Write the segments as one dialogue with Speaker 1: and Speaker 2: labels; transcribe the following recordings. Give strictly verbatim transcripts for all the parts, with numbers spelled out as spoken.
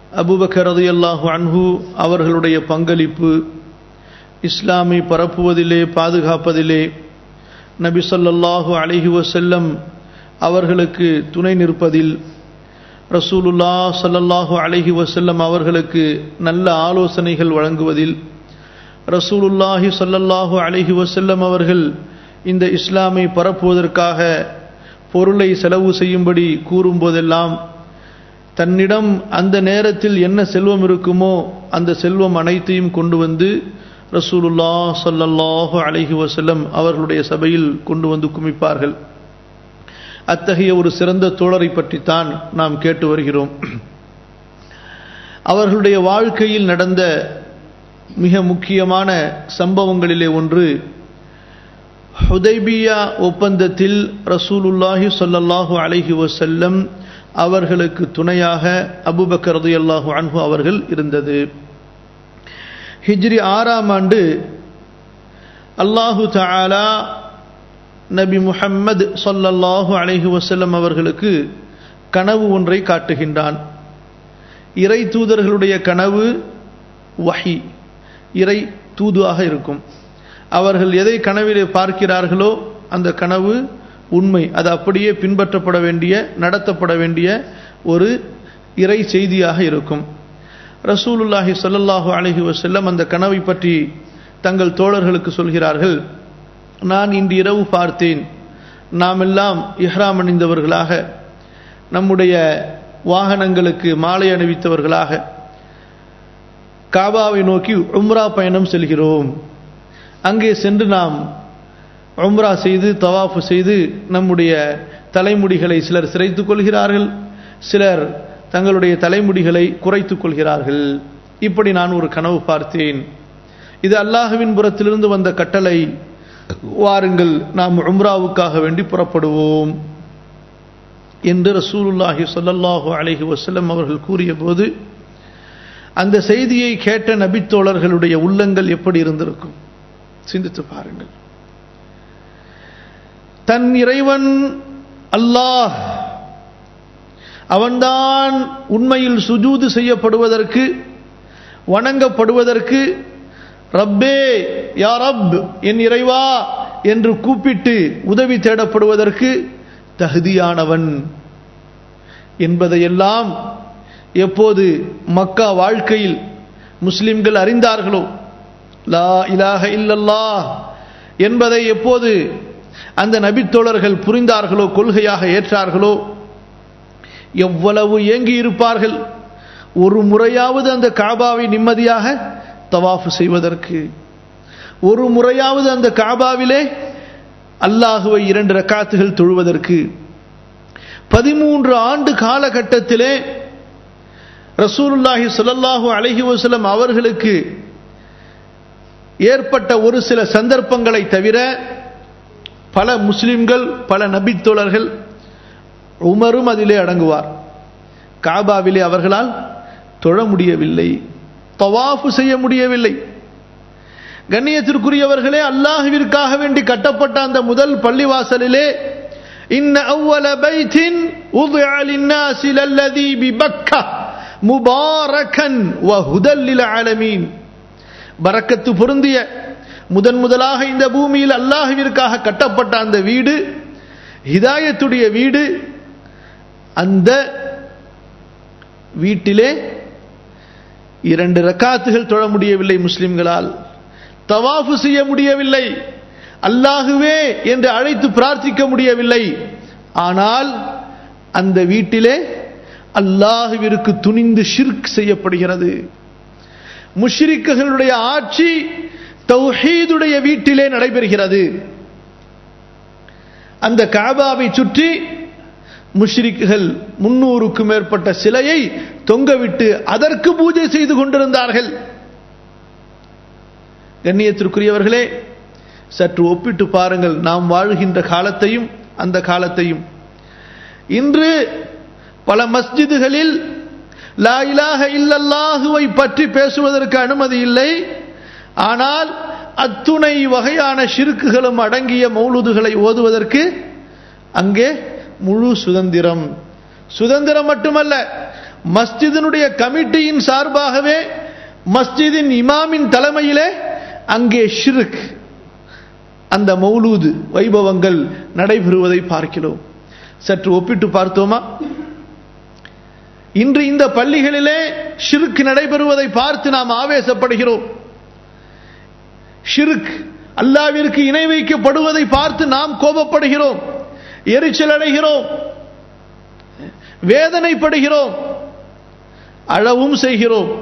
Speaker 1: Abu Bakr ரலியல்லாஹு அன்ஹு அவர்களுடைய பங்களிப்பு இஸ்லாமை பரப்புவதிலே பாதுகாப்பதிலே நபி ஸல்லல்லாஹு அலைஹி வஸல்லம் அவர்களுக்கு துணை நிற்பதில் ரசூலுல்லாஹ் ஸல்லல்லாஹு அலைஹி வஸல்லம் அவர்களுக்கு நல்ல ஆலோசனைகள் வழங்குவதில் ரசூலுல்லாஹி ஸல்லல்லாஹு அலைஹி வஸல்லம் அவர்கள் இந்த இஸ்லாமை பரப்புவதற்காக பொருளை செலவு செய்யும்படி கூறும்போதெல்லாம் தன்னிடம் அந்த நேரத்தில் என்ன செல்வம் இருக்குமோ அந்த செல்வம் அனைத்தையும் கொண்டு வந்து ரசூலுல்லாஹ் ஸல்லல்லாஹு அலைஹி வஸல்லம் அவர்களுடைய சபையில் கொண்டு வந்து குமிப்பார்கள். அத்தகைய ஒரு சிறந்த தோழரை பற்றித்தான் நாம் கேட்டு வருகிறோம். அவர்களுடைய வாழ்க்கையில் நடந்த மிக முக்கியமான சம்பவங்களிலே ஒன்று, ஹுதைபியா ஒப்பந்தத்தில் ரசூலுல்லாஹி ஸல்லல்லாஹு அலைஹி வஸல்லம் அவர்களுக்கு துணையாக அபூபக்கர் ரலியல்லாஹு அன்ஹு அவர்கள் இருந்தது. ஹிஜ்ரி ஆறாம் ஆண்டு அல்லாஹு தஆலா நபி முஹம்மது ஸல்லல்லாஹு அலைஹி வஸல்லம் அவர்களுக்கு கனவு ஒன்றை காட்டுகின்றான். இறை தூதர்களுடைய கனவு வஹி, இறை தூதுவாக இருக்கும். அவர்கள் எதை கனவிலே பார்க்கிறார்களோ அந்த கனவு உண்மை, அது அப்படியே பின்பற்றப்பட வேண்டிய நடத்தப்பட வேண்டிய ஒரு இறை செய்தியாக இருக்கும். ரசூலுல்லாஹி ஸல்லல்லாஹு அலைஹி வஸல்லம் அந்த கனவை பற்றி தங்கள் தோழர்களுக்கு சொல்கிறார்கள். நான் இன்று இரவு பார்த்தேன், நாம் எல்லாம் இஹ்ராம் அணிந்தவர்களாக நம்முடைய வாகனங்களுக்கு மாலை அணிவித்தவர்களாக காபாவை நோக்கி உம்ரா பயணம் செல்கிறோம். அங்கே சென்று நாம் உம்ரா செய்து தவாஃப் செய்து நம்முடைய தலைமுடிகளை சிலர் சிரைத்துக் கொள்கிறார்கள், சிலர் தங்களுடைய தலைமுடிகளை குறைத்துக் கொள்கிறார்கள். இப்படி நான் ஒரு கனவு பார்த்தேன். இது அல்லாஹ்வின் புறத்திலிருந்து வந்த கட்டளை, வாருங்கள் நாம் உம்ராவுக்காக வேண்டி புறப்படுவோம் என்று ரசூலுல்லாஹி ஸல்லல்லாஹு அலைஹி வஸல்லம் அவர்கள் கூறிய போது அந்த செய்தியை கேட்ட நபித்தோழர்களுடைய உள்ளங்கள் எப்படி இருந்திருக்கும் சிந்தித்து பாருங்கள். தன் இறைவன் அல்லாஹ், அவன்தான் உண்மையில் சுஜூது செய்யப்படுவதற்கு வணங்கப்படுவதற்கு ரப்பே யா ரப், என் இறைவா என்று கூப்பிட்டு உதவி தேடப்படுவதற்கு தகுதியானவன் என்பதையெல்லாம் எப்போது மக்கா வாழ்க்கையில் முஸ்லிம்கள் அறிந்தார்களோ, லா இலாஹ இல்லல்லாஹ் என்பதை எப்போது அந்த நபித்தோழர்கள் புரிந்தார்களோ, கொள்கையாக ஏற்றார்களோ, எவ்வளவு ஏங்கி இருப்பார்கள். ஒரு முறையாவது அந்த காபாவை நிம்மதியாக தவாஃப் செய்வதற்கு, ஒரு முறையாவது அந்த காபாவிலே அல்லாஹுவை இரண்டு ரக்காத்துகள் தொழுவதற்கு. பதிமூன்று ஆண்டு காலகட்டத்திலே ரசூலுல்லாஹி ஸல்லல்லாஹு அலைஹி வஸல்லம் அவர்களுக்கு ஏற்பட்ட ஒரு சில சந்தர்ப்பங்களை தவிர பல முஸ்லிம்கள், பல நபித்தோழர்கள், உமரும் அதிலே அடங்குவார், காபாவிலே அவர்களால் தொழ முடியவில்லை, தவாஃப் செய்ய முடியவில்லை. கண்ணியத்திற்குரியவர்களே, அல்லாஹ்விற்காக வேண்டி கட்டப்பட்ட அந்த முதல் பள்ளிவாசலிலே இன்ன அவ்வல பைத்தின் உதிஅ லின்னாஸி லல்லதி பிபக்கா முபாரகன் வ ஹுதல் லில் ஆலமீன், பரக்கத்து பொருந்திய முதன் முதலாக இந்த பூமியில் அல்லாஹ்விற்காக கட்டப்பட்ட அந்த வீடு, ஹிதாயத்துடைய வீடு, அந்த வீட்டிலே இரண்டு ரக்காத்துகள் தொழ முடியவில்லை முஸ்லிம்களால், தவாஃப் செய்ய முடியவில்லை, அல்லாஹுவே என்று அழைத்து பிரார்த்திக்க முடியவில்லை. ஆனால் அந்த வீட்டிலே அல்லாஹுவிற்கு துணிந்து ஷிர்க் செய்யப்படுகிறது. முஷ்ரிக்குகளுடைய ஆட்சி தௌஹீதுடைய வீட்டிலே நடைபெறுகிறது. அந்த காபாவை சுற்றி முஷ்ரிக்குகள் முன்னூறுக்கும் மேற்பட்ட சிலையை தொங்கவிட்டு அதற்கு பூஜை செய்து கொண்டிருந்தார்கள். கண்ணியத்திற்குரியவர்களே, சற்று ஒப்பிட்டு பாருங்கள் நாம் வாழ்கின்ற காலத்தையும் அந்த காலத்தையும். இன்று பல மஸ்ஜிதுகளில் லா இலாஹ இல்லல்லாஹுவை பற்றி பேசுவதற்கு அனுமதி இல்லை. ஆனால் அத்துணை வகையான ஷிர்க்குகளும் அடங்கிய மௌலூதுகளை ஓதுவதற்கு அங்கே முழு சுதந்திரம். சுதந்திரம் மட்டுமல்ல, மஸ்ஜிதினுடைய கமிட்டியின் சார்பாகவே மஸ்ஜிதின் இமாமின் தலைமையிலே அங்கே ஷிர்க் அந்த மௌலூது வைபவங்கள் நடைபெறுவதை பார்க்கிறோம். சற்று ஒப்பிட்டு பார்த்தோமா? இன்று இந்த பள்ளிகளிலே ஷிர்க் நடைபெறுவதை பார்த்து நாம் ஆவேசப்படுகிறோம். ஷிர்க் அல்லாஹ்விற்கு இணை வைக்கப்படுவதை பார்த்து நாம் கோபப்படுகிறோம், எரிச்சல் அடைகிறோம், வேதனைப்படுகிறோம், அழவும் செய்கிறோம்.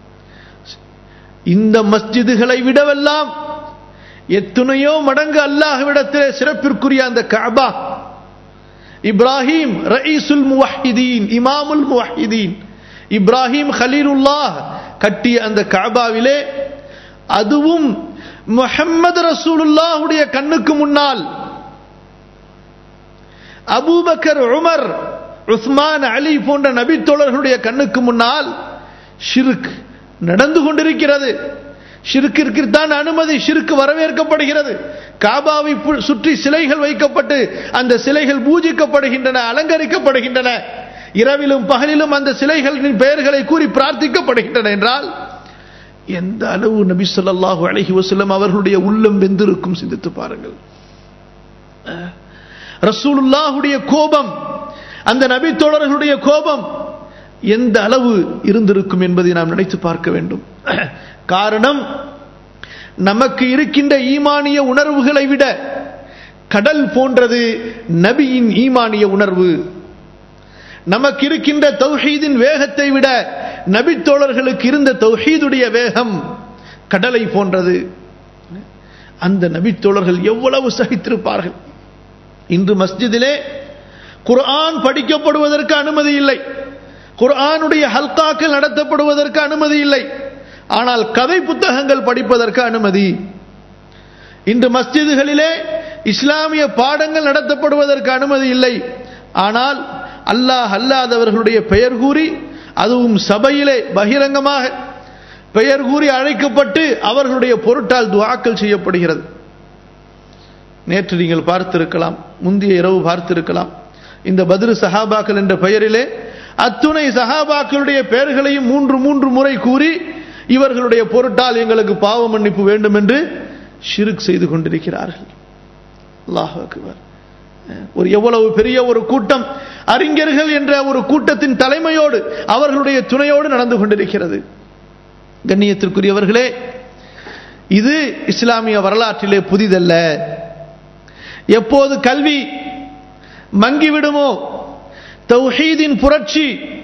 Speaker 1: இந்த மஸ்ஜிதுகளை விடவெல்லாம் எத்தனையோ மடங்கு அல்லாஹ்விடத்திலே சிறப்பிற்குரிய அந்த கஅபா, இப்ராஹிம் ரயீசுல் முவஹ்ஹிதீன், இமாமுல் முவஹ்ஹிதீன் இப்ராஹிம் கலீலுல்லாஹ் கட்டிய அந்த கஅபாவிலே, அதுவும் முஹம்மது ரசூலுல்லாஹுடைய கண்ணுக்கு முன்னால் அபூபக்கர், உமர், உஸ்மான், அலி போன்ற நபி தோழர்களுடைய கண்ணுக்கு முன்னால் ஷிர்க் நடந்து கொண்டிருக்கிறது. ஷிர்க்கிற்கு தான் அனுமதி, ஷிர்க் வரவேற்கப்படுகிறது. காபாவை சுற்றி சிலைகள் வைக்கப்பட்டு அந்த சிலைகள் பூஜிக்கப்படுகின்றன, அலங்கரிக்கப்படுகின்றன. இரவிலும் பகலிலும் அந்த சிலைகளின் பெயர்களை கூறி பிரார்த்திக்கப்படுகின்றன என்றால் எந்த அளவு நபி ஸல்லல்லாஹு அலைஹி வஸல்லம் அவர்களுடைய உள்ளம் வெந்திருக்கும் சிந்தித்து பாருங்கள். ரசூலுல்லாஹுடைய கோபம், அந்த நபி தோழர்களுடைய கோபம் எந்த அளவு இருந்திருக்கும் என்பதை நாம் நினைத்து பார்க்க வேண்டும். காரணம், நமக்கு இருக்கின்ற ஈமானிய உணர்வுகளை விட கடல் போன்றது நபியின் ஈமானிய உணர்வு. நமக்கு இருக்கின்ற தௌஹீதின் வேகத்தை விட நபி தோழர்களுக்கு இருந்த தௌஹீதுடைய வேகம் கடலை போன்றது. அந்த நபி தோழர்கள் எவ்வளவு சகித்திருப்பார்கள். இன்று மஸ்ஜிதிலே குர்ஆன் படிக்கப்படுவதற்கு அனுமதி இல்லை, குர்ஆனுடைய ஹல்காக்கள் நடத்தப்படுவதற்கு அனுமதி இல்லை, ஆனால் கதை புத்தகங்கள் படிப்பதற்கு அனுமதி. இன்று மஸ்ஜிதுகளிலே இஸ்லாமிய பாடங்கள் நடத்தப்படுவதற்கு அனுமதி இல்லை, ஆனால் அல்லாஹ் அல்லாதவர்களுடைய பெயர் கூறி, அதுவும் சபையிலே பகிரங்கமாக பெயர் கூறி அழைக்கப்பட்டு அவர்களுடைய பொருட்டால் துஆக்கள் செய்யப்படுகிறது. நேற்று நீங்கள் பார்த்திருக்கலாம், முந்தைய இரவு பார்த்திருக்கலாம், இந்த பத்ரு சஹாபாக்கள் என்ற பெயரிலே அத்துணை சஹாபாக்களுடைய பெயர்களையும் மூன்று மூன்று முறை கூறி இவர்களுடைய பொருட்டால் எங்களுக்கு பாவ மன்னிப்பு வேண்டும் என்று ஷிர்க் செய்து கொண்டிருக்கிறார்கள். அல்லாஹ் அக்பர். ஒரு எவ்வளவு பெரிய ஒரு கூட்டம், அறிஞர்கள் என்ற ஒரு கூட்டத்தின் தலைமையோடு அவர்களுடைய துணையோடு நடந்து கொண்டிருக்கிறது. கண்ணியத்திற்குரியவர்களே, இது இஸ்லாமிய வரலாற்றிலே புதிதல்ல. எப்போது கல்வி மங்கிவிடுமோ, தௌஹீதின் புரட்சி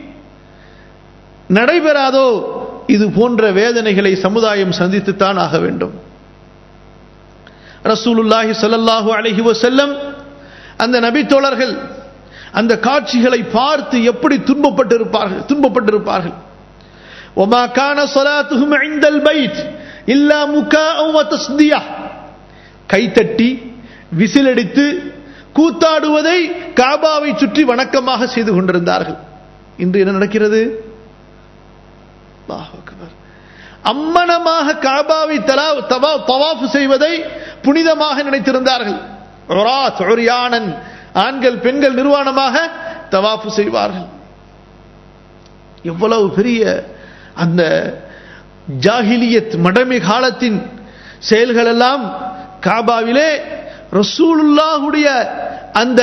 Speaker 1: நடைபெறாதோ, இது போன்ற வேதனைகளை சமுதாயம் சந்தித்துத்தான் ஆக வேண்டும். ரசூலுல்லாஹி ஸல்லல்லாஹு அலைஹி வஸல்லம் அந்த நபி தோழர்கள் அந்த காட்சிகளை பார்த்து எப்படி துன்பப்பட்டிருப்பார்கள் துன்பப்பட்டிருப்பார்கள் وما كان صلاتهم عند البيت الا مكاء وتصديه. கைத்தட்டி விசிலடித்து கூத்தாடுவதை காபாவை சுற்றி வணக்கமாக செய்து கொண்டிருந்தார்கள். இன்று என்ன நடக்கிறது? அல்லாஹ் அக்பர். அம்மனமாக காபாவை தவாஃப் செய்வதை புனிதமாக நினைத்திருந்தார்கள். உராத் உரியானன், ஆண்கள் பெண்கள் நிர்வாணமாக தவாஃப் செய்வார்கள். எவ்வளவு பெரிய அந்த ஜாஹிலியத் மடமை காலத்தின் செயல்கள் எல்லாம் காபாவிலே ரசூலுல்லாஹுடைய அந்த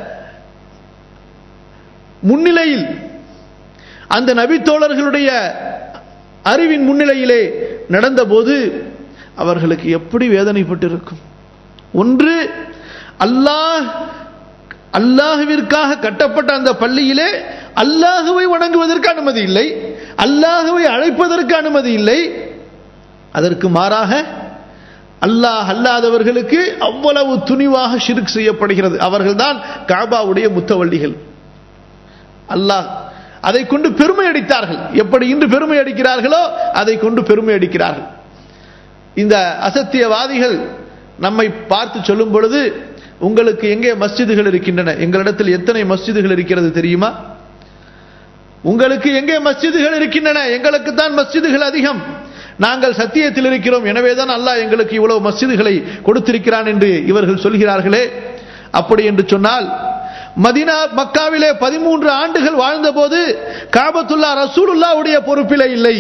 Speaker 1: முன்னிலையில், அந்த நபி தோழர்களுடைய அறிவின் முன்னிலையிலே நடந்தபோது அவர்களுக்கு எப்படி வேதனைப்பட்டிருக்கும். ஒன்று, அல்லாஹ் அல்லாஹ்விற்காக கட்டப்பட்ட அந்த பள்ளியிலே அல்லாஹ்வை வணங்குவதற்கு அனுமதி இல்லை, அல்லாஹ்வை அழைப்பதற்கு அனுமதி இல்லை. அதற்கு மாறாக அல்லாஹ் அல்லாதவர்களுக்கு அவ்வளவு துணிவாக ஷிர்க் செய்யப்படுகிறது. அவர்கள்தான் காபாவுடைய முத்தவள்ளிகள். அல்லாஹ் அதை கொண்டு பெருமை அடித்தார்கள். எப்படி இன்று பெருமை அடிக்கிறார்களோ அதை கொண்டு பெருமை அடிக்கிறார்கள். இந்த அசத்தியவாதிகள் நம்மை பார்த்து சொல்லும் பொழுது, உங்களுக்கு எங்கே மஸ்ஜிதுகள் இருக்கின்றன? எங்களிடத்தில் எத்தனை மஸ்ஜிதுகள் இருக்கிறது தெரியுமா? உங்களுக்கு எங்கே மஸ்ஜிதுகள் இருக்கின்றன? எங்களுக்கு தான் மஸ்ஜிதுகள் அதிகம், நாங்கள் சத்தியத்தில் இருக்கிறோம், எனவேதான் அல்லாஹ் எங்களுக்கு இவ்வளவு மஸ்ஜிதுகளை கொடுத்திருக்கிறான் என்று இவர்கள் சொல்கிறார்களே. அப்படி என்று சொன்னால் மதீனா மக்காவிலே பதிமூன்று ஆண்டுகள் வாழ்ந்தபோது காபத்துல்லா ரசூலுல்லாஹ்வுடைய பொறுப்பிலே இல்லை.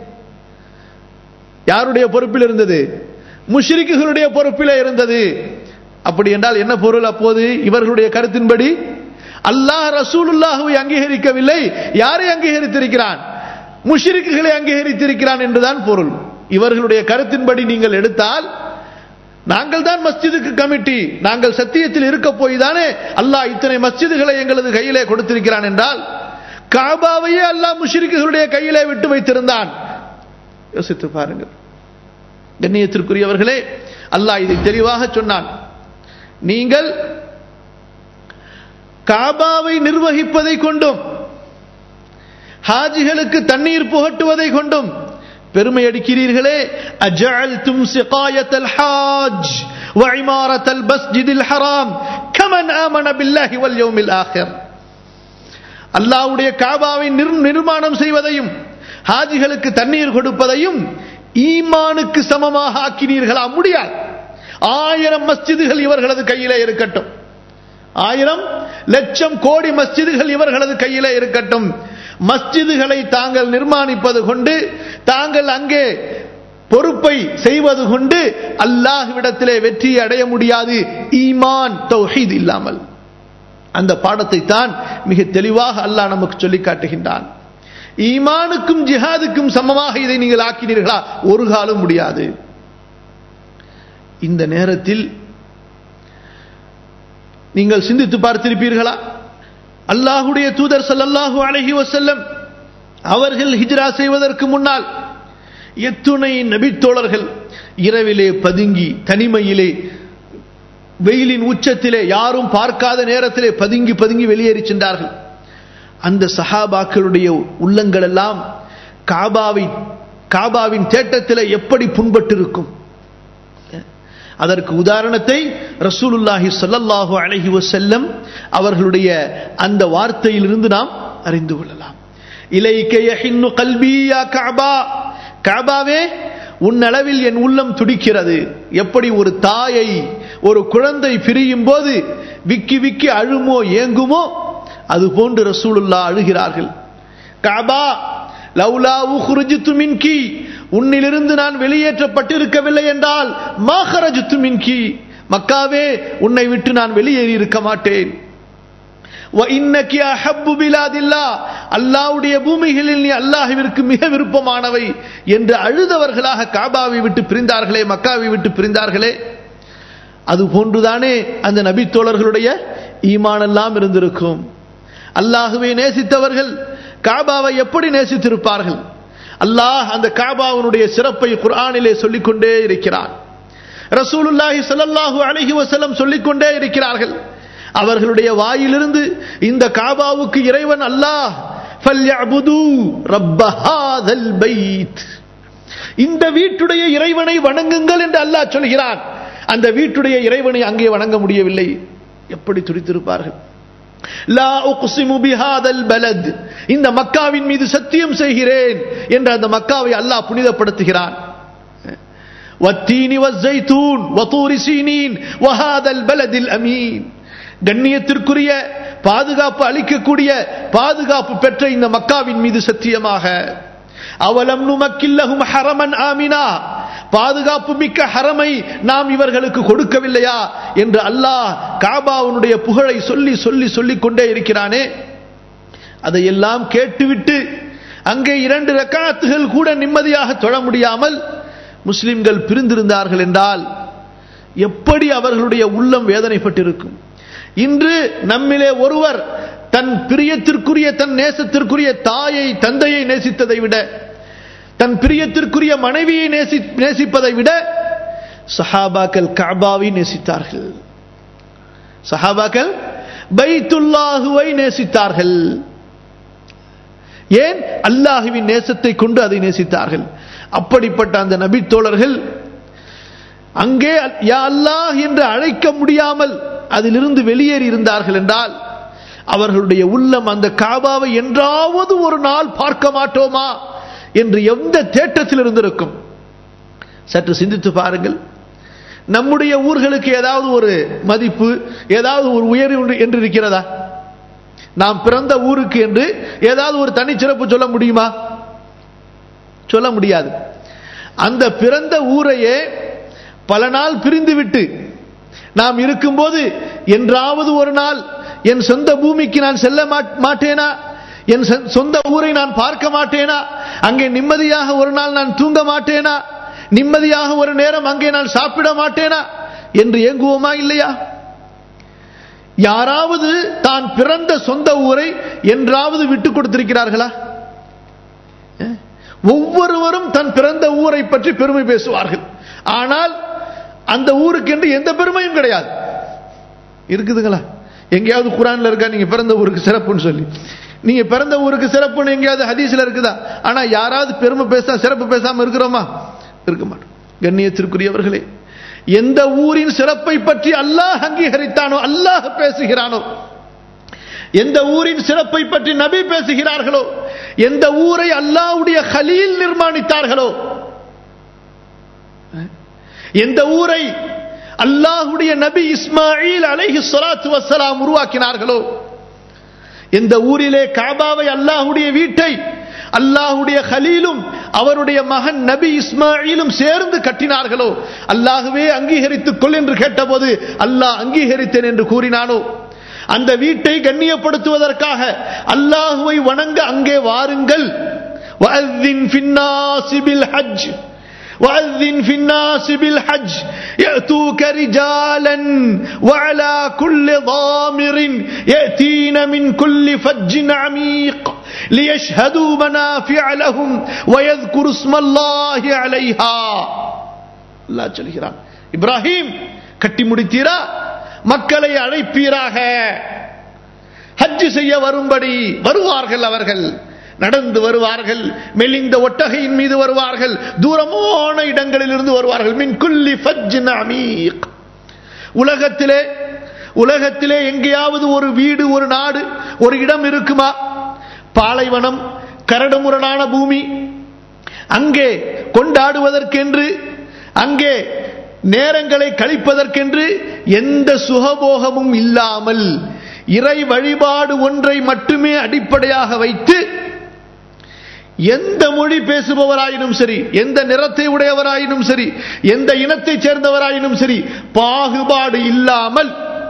Speaker 1: யாருடைய பொறுப்பில் இருந்தது? முஷ்ரிக்குகளுடைய பொறுப்பிலே இருந்தது. அப்படி என்றால் என்ன பொருள்? அப்போது இவர்களுடைய கருத்தின்படி அல்லாஹ் ரசூலுல்லாஹ்வை அங்கீகரிக்கவில்லை. யாரை அங்கீகரித்திருக்கிறான்? முஷ்ரிக்குகளை அங்கீகரித்திருக்கிறான் என்றுதான் பொருள். இவர்களுடைய கருத்தின்படி நீங்கள் எடுத்தால், நாங்கள் தான் மஸ்ஜிதுக்கு கமிட்டி, நாங்கள் சத்தியத்தில் இருக்க போய் தானே அல்லாஹ் இத்தனை மஸ்ஜிதுகளை எங்களது கையிலே கொடுத்திருக்கிறான் என்றால், காபாவையே அல்லாஹ் முஷ்ரிக்குகளுடைய கையிலே விட்டு வைத்திருந்தான். யோசித்து பாருங்கள் கண்ணியத்திற்குரியவர்களே. அல்லாஹ் இதை தெளிவாக சொன்னான். நீங்கள் காபாவை நிர்வகிப்பதை கொண்டும் ஹாஜிகளுக்கு தண்ணீர் புகட்டுவதை கொண்டும் பெருமை அடிக்கிறீர்களே. அஜஅல்தும் சிகாயத்தல் ஹாஜ் வ இமாரத்தல் மஸ்ஜிதில் ஹராம் கமன் ஆமன பில்லாஹி வல் யௌமில் ஆகிர். அல்லாஹ்வுடைய காபாவை நிர்மாணம் செய்வதையும் ஹாஜிகளுக்கு தண்ணீர் கொடுப்பதையும் ஈமானுக்கு சமமாக ஆக்கினீர்களா? முடியாது. ஆயிரம் மஸ்ஜிதுகள் இவர்களது கையிலே இருக்கட்டும், ஆயிரம் லட்சம் கோடி மஸ்ஜிதுகள் இவர்களது கையிலே இருக்கட்டும், மஸ்ஜிதுகளை தாங்கள் நிர்மாணிப்பது கொண்டு, தாங்கள் அங்கே பொறுப்பை செய்வது கொண்டு அல்லாஹ்விடத்திலே வெற்றியை அடைய முடியாது, ஈமான் தௌஹீத் இல்லாமல். அந்த பாடத்தை தான் மிக தெளிவாக அல்லாஹ் நமக்கு சொல்லி காட்டுகின்றான். ஈமானுக்கும் ஜிஹாதுக்கும் சமமாக இதை நீங்கள் ஆக்கினீர்களா? ஒரு காலம் முடியாது. இந்த நேரத்தில் நீங்கள் சிந்தித்து பார்த்திருப்பீர்களா? அல்லாஹ்வுடைய தூதர் ஸல்லல்லாஹு அலைஹி வஸல்லம் அவர்கள் ஹிஜ்ரா செய்வதற்கு முன்னால் எத்துணை நபித்தோழர்கள் இரவிலே பதுங்கி, தனிமையிலே, வெயிலின் உச்சத்திலே, யாரும் பார்க்காத நேரத்திலே பதுங்கி பதுங்கி வெளியேறி சென்றார்கள். அந்த சஹாபாக்களுடைய உள்ளங்கள் எல்லாம் காபாவை காபாவின் தேட்டத்திலே எப்படி புண்பட்டிருக்கும். அதற்கு உதாரணத்தை ரசூலுல்லாஹி ஸல்லல்லாஹு அலைஹி வஸல்லம் அவர்களுடைய அந்த வார்த்தையிலிருந்து நாம் அறிந்து கொள்ளலாம். இலைக யஹின்னு கல்பி யா கஅபா, கஅபாவே உன் அளவில் என் உள்ளம் துடிக்கிறது. எப்படி ஒரு தாயை ஒரு குழந்தை பிரியும் போது விக்கி விக்கி அழுமோ ஏங்குமோ, அதுபோன்று ரசூலுல்லாஹ் அழுகிறார்கள். கஅபா லௌலா உக்ருஜ்து மின்கி, உன்னிலிருந்து நான் வெளியேற்றப்பட்டிருக்கவில்லை என்றால் மா கரஜ்து மின்கி, மக்காவே உன்னை விட்டு நான் வெளியேறி இருக்க மாட்டேன். வ இன்னகி அஹப்பு பிலாதில்லாஹ், அல்லாஹ்வுடைய பூமிகளில் நீ அல்லாஹ்விற்கு மிக விருப்பமானவை என்று அழுதவர்களாக காபாவை விட்டு பிரிந்தார்களே, மக்காவை விட்டு பிரிந்தார்களே. அது போன்றுதானே அந்த நபி தோழர்களுடைய ஈமானெல்லாம் இருந்திருக்கும். அல்லாஹ்வை நேசித்தவர்கள் காபாவை எப்படி நேசித்திருப்பார்கள்? அல்லாஹ் அந்த காபாவினுடைய சிறப்பை குர்ஆனிலே சொல்லிக் கொண்டே இருக்கிறான். ரசூலுல்லாஹி ஸல்லல்லாஹு அலைஹி வஸல்லம் சொல்லிக் கொண்டே இருக்கிறார்கள். அவர்களுடைய வாயிலிருந்து இந்த காபாவுக்கு இறைவன் அல்லாஹ் ஃபல்யஅபுது ரப்ப ஹாதல் பைத், இந்த வீட்டுடைய இறைவனை வணங்குங்கள் என்று அல்லாஹ் சொல்கிறான். அந்த வீட்டுடைய இறைவனை அங்கே வணங்க முடியவில்லை. எப்படி துடித்திருப்பார்கள். லா உக்ஸிமு பிஹாதல் பலத், இந்த மக்காவின் மீது சத்தியம் செய்கிறேன் என்று அந்த மக்காவை அல்லாஹ் புனிதப்படுத்துகிறான். வத்தீனி வஸ்ஸைத்தூன் வதூரி சீனீன் வஹாதல் பலதில் அமீன், கண்ணியத்திற்குரிய பாதுகாப்பு அளிக்கக்கூடிய பாதுகாப்பு பெற்ற இந்த மக்காவின் மீது சத்தியமாக. அவலம் நுமக்கில்லஹும் ஹரமன் ஆமினா, பாதுகாப்பு மிக்க ஹரமை நாம் இவர்களுக்கு கொடுக்கவில்லையா என்று அல்லாஹ் காபாவுடைய புகழை சொல்லி சொல்லி சொல்லிக் கொண்டே இருக்கிறானே. அதையெல்லாம் கேட்டுவிட்டு அங்கே இரண்டு ரக்காத்துகள் கூட நிம்மதியாக தொழ முடியாமல் முஸ்லிம்கள் பிரிந்திருந்தார்கள் என்றால் எப்படி அவர்களுடைய உள்ளம் வேதனைப்பட்டிருக்கும். இன்று நம்மிலே ஒருவர் தன் பிரியத்திற்குரிய தன் நேசத்திற்குரிய தாயை தந்தையை நேசித்ததை விட, தன் பிரியத்திற்குரிய மனைவியை நேசி நேசிப்பதை விட சஹாபாக்கள் கஅபாவை நேசித்தார்கள். சஹாபாக்கள் பைத்துல்லாஹுவை நேசித்தார்கள். ஏன்? அல்லாஹுவின் நேசத்தை கொண்டு அதை நேசித்தார்கள். அப்படிப்பட்ட அந்த நபி தோழர்கள் அங்கே யா அல்லாஹ் என்று அழைக்க முடியாமல் அதிலிருந்து வெளியேறி இருந்தார்கள் என்றால் அவர்களுடைய உள்ளம் அந்த காபாவை என்றாவது ஒரு நாள் பார்க்க மாட்டோமா என்று எந்த தேட்டத்தில் இருந்திருக்கும். சற்று சிந்தித்து பாருங்கள். நம்முடைய ஊர்களுக்கு ஏதாவது ஒரு மதிப்பு, ஏதாவது ஒரு உயர்வு என்று இருக்கிறதா? நாம் பிறந்த ஊருக்கு என்று ஏதாவது ஒரு தனிச்சிறப்பு சொல்ல முடியுமா? சொல்ல முடியாது. அந்த பிறந்த ஊரையே பல நாள் பிரிந்துவிட்டு நாம் இருக்கும்போது என்றாவது ஒரு நாள் என் சொந்த பூமிக்கு நான் செல்ல மாட்டேனா? என் சொந்த ஊரை நான் பார்க்க மாட்டேனா? அங்கே நிம்மதியாக ஒரு நாள் நான் தூங்க மாட்டேனா? நிம்மதியாக ஒரு நேரம் அங்கே நான் சாப்பிட மாட்டேனா என்று ஏங்குவோமா இல்லையா? யாராவது தான் பிறந்த சொந்த ஊரை என்றாவது விட்டுக் கொடுத்திருக்கிறார்களா? ஒவ்வொருவரும் தன் பிறந்த ஊரை பற்றி பெருமை பேசுவார்கள். ஆனால் அந்த ஊருக்கு என்று எந்த பெருமையும் கிடையாது. இருக்குதுங்களா? எங்கேயாவது குர்ஆன்ல இருக்கா நீங்க பிறந்த ஊருக்கு சிறப்புன்னு சொல்லி? நீங்க பிறந்த ஊருக்கு சிறப்புன்னு எங்கேயாவது ஹதீஸ்ல இருக்குதா? ஆனா யாராவது பெருமை பேச சிறப்பு பேசாம இருக்கிறோமா? இருக்க மாட்டோம். கண்ணியத்திற்குரியவர்களே, எந்த ஊரின் சிறப்பை பற்றி அல்லாஹ் அங்கீகரித்தானோ, அல்லாஹ் பேசுகிறானோ, எந்த ஊரின் சிறப்பை பற்றி நபி பேசுகிறார்களோ, எந்த ஊரை அல்லாஹ்வுடைய கலீல் நிர்மாணித்தார்களோ, எந்த ஊரை அல்லாஹ்வுடைய நபி இஸ்மாயில் அலைஹிஸ்ஸலாத்து வஸ்ஸலாம் உருவாக்கினார்களோ, எந்த ஊரிலே காபாவை அல்லாஹ்வுடைய வீட்டை அல்லாஹ்வுடைய கலீலும் அவருடைய மகன் நபி இஸ்மாயிலும் சேர்ந்து கட்டினார்களோ, அல்லாஹ்வே அங்கீகரித்துக் கொள் என்று கேட்டபோது அல்லாஹ் அங்கீகரித்தேன் என்று கூறினானோ, அந்த வீட்டை கண்ணியப்படுத்துவதற்காக அல்லாஹ்வை வணங்க அங்கே வாருங்கள். வஅذின் ஃபின்னாஸி பில் ஹஜ் وأذن في الناس بالحج يأتوك رجالا وعلى كل ضامر يأتين من كل فج عميق ليشهدوا منافع لهم ويذكروا اسم الله عليها. அல்லாஹ் சொல்கிறான், இப்ராஹிம் கட்டி முடித்தீரா? மக்களை அழைப்பீராக, ஹஜ் செய்ய வரும்படி வருவார்கள். அவர்கள் நடந்து வருவார்கள், மெலிந்த ஒட்டகையின் மீது வருவார்கள், தூரமான இடங்களில் இருந்து வருவார்கள். மின் குல்லி ஃபஜ்ஜின் அமீக். உலகத்திலே உலகத்திலே எங்கேயாவது ஒரு வீடு, ஒரு நாடு, ஒரு இடம் இருக்குமா? பாலைவனம், கரடுமுரடான பூமி, அங்கே கொண்டாடுவதற்கென்று, அங்கே நேரங்களை கழிப்பதற்கென்று எந்த சுகபோகமும் இல்லாமல் இறை வழிபாடு ஒன்றை மட்டுமே அடிப்படையாக வைத்து எந்த மொழி பேசுபவராயினும் சரி, எந்த நிறத்தை உடையவராயினும் சரி, எந்த இனத்தைச் சேர்ந்தவராயினும் சரி, பாகுபாடு இல்லாமல்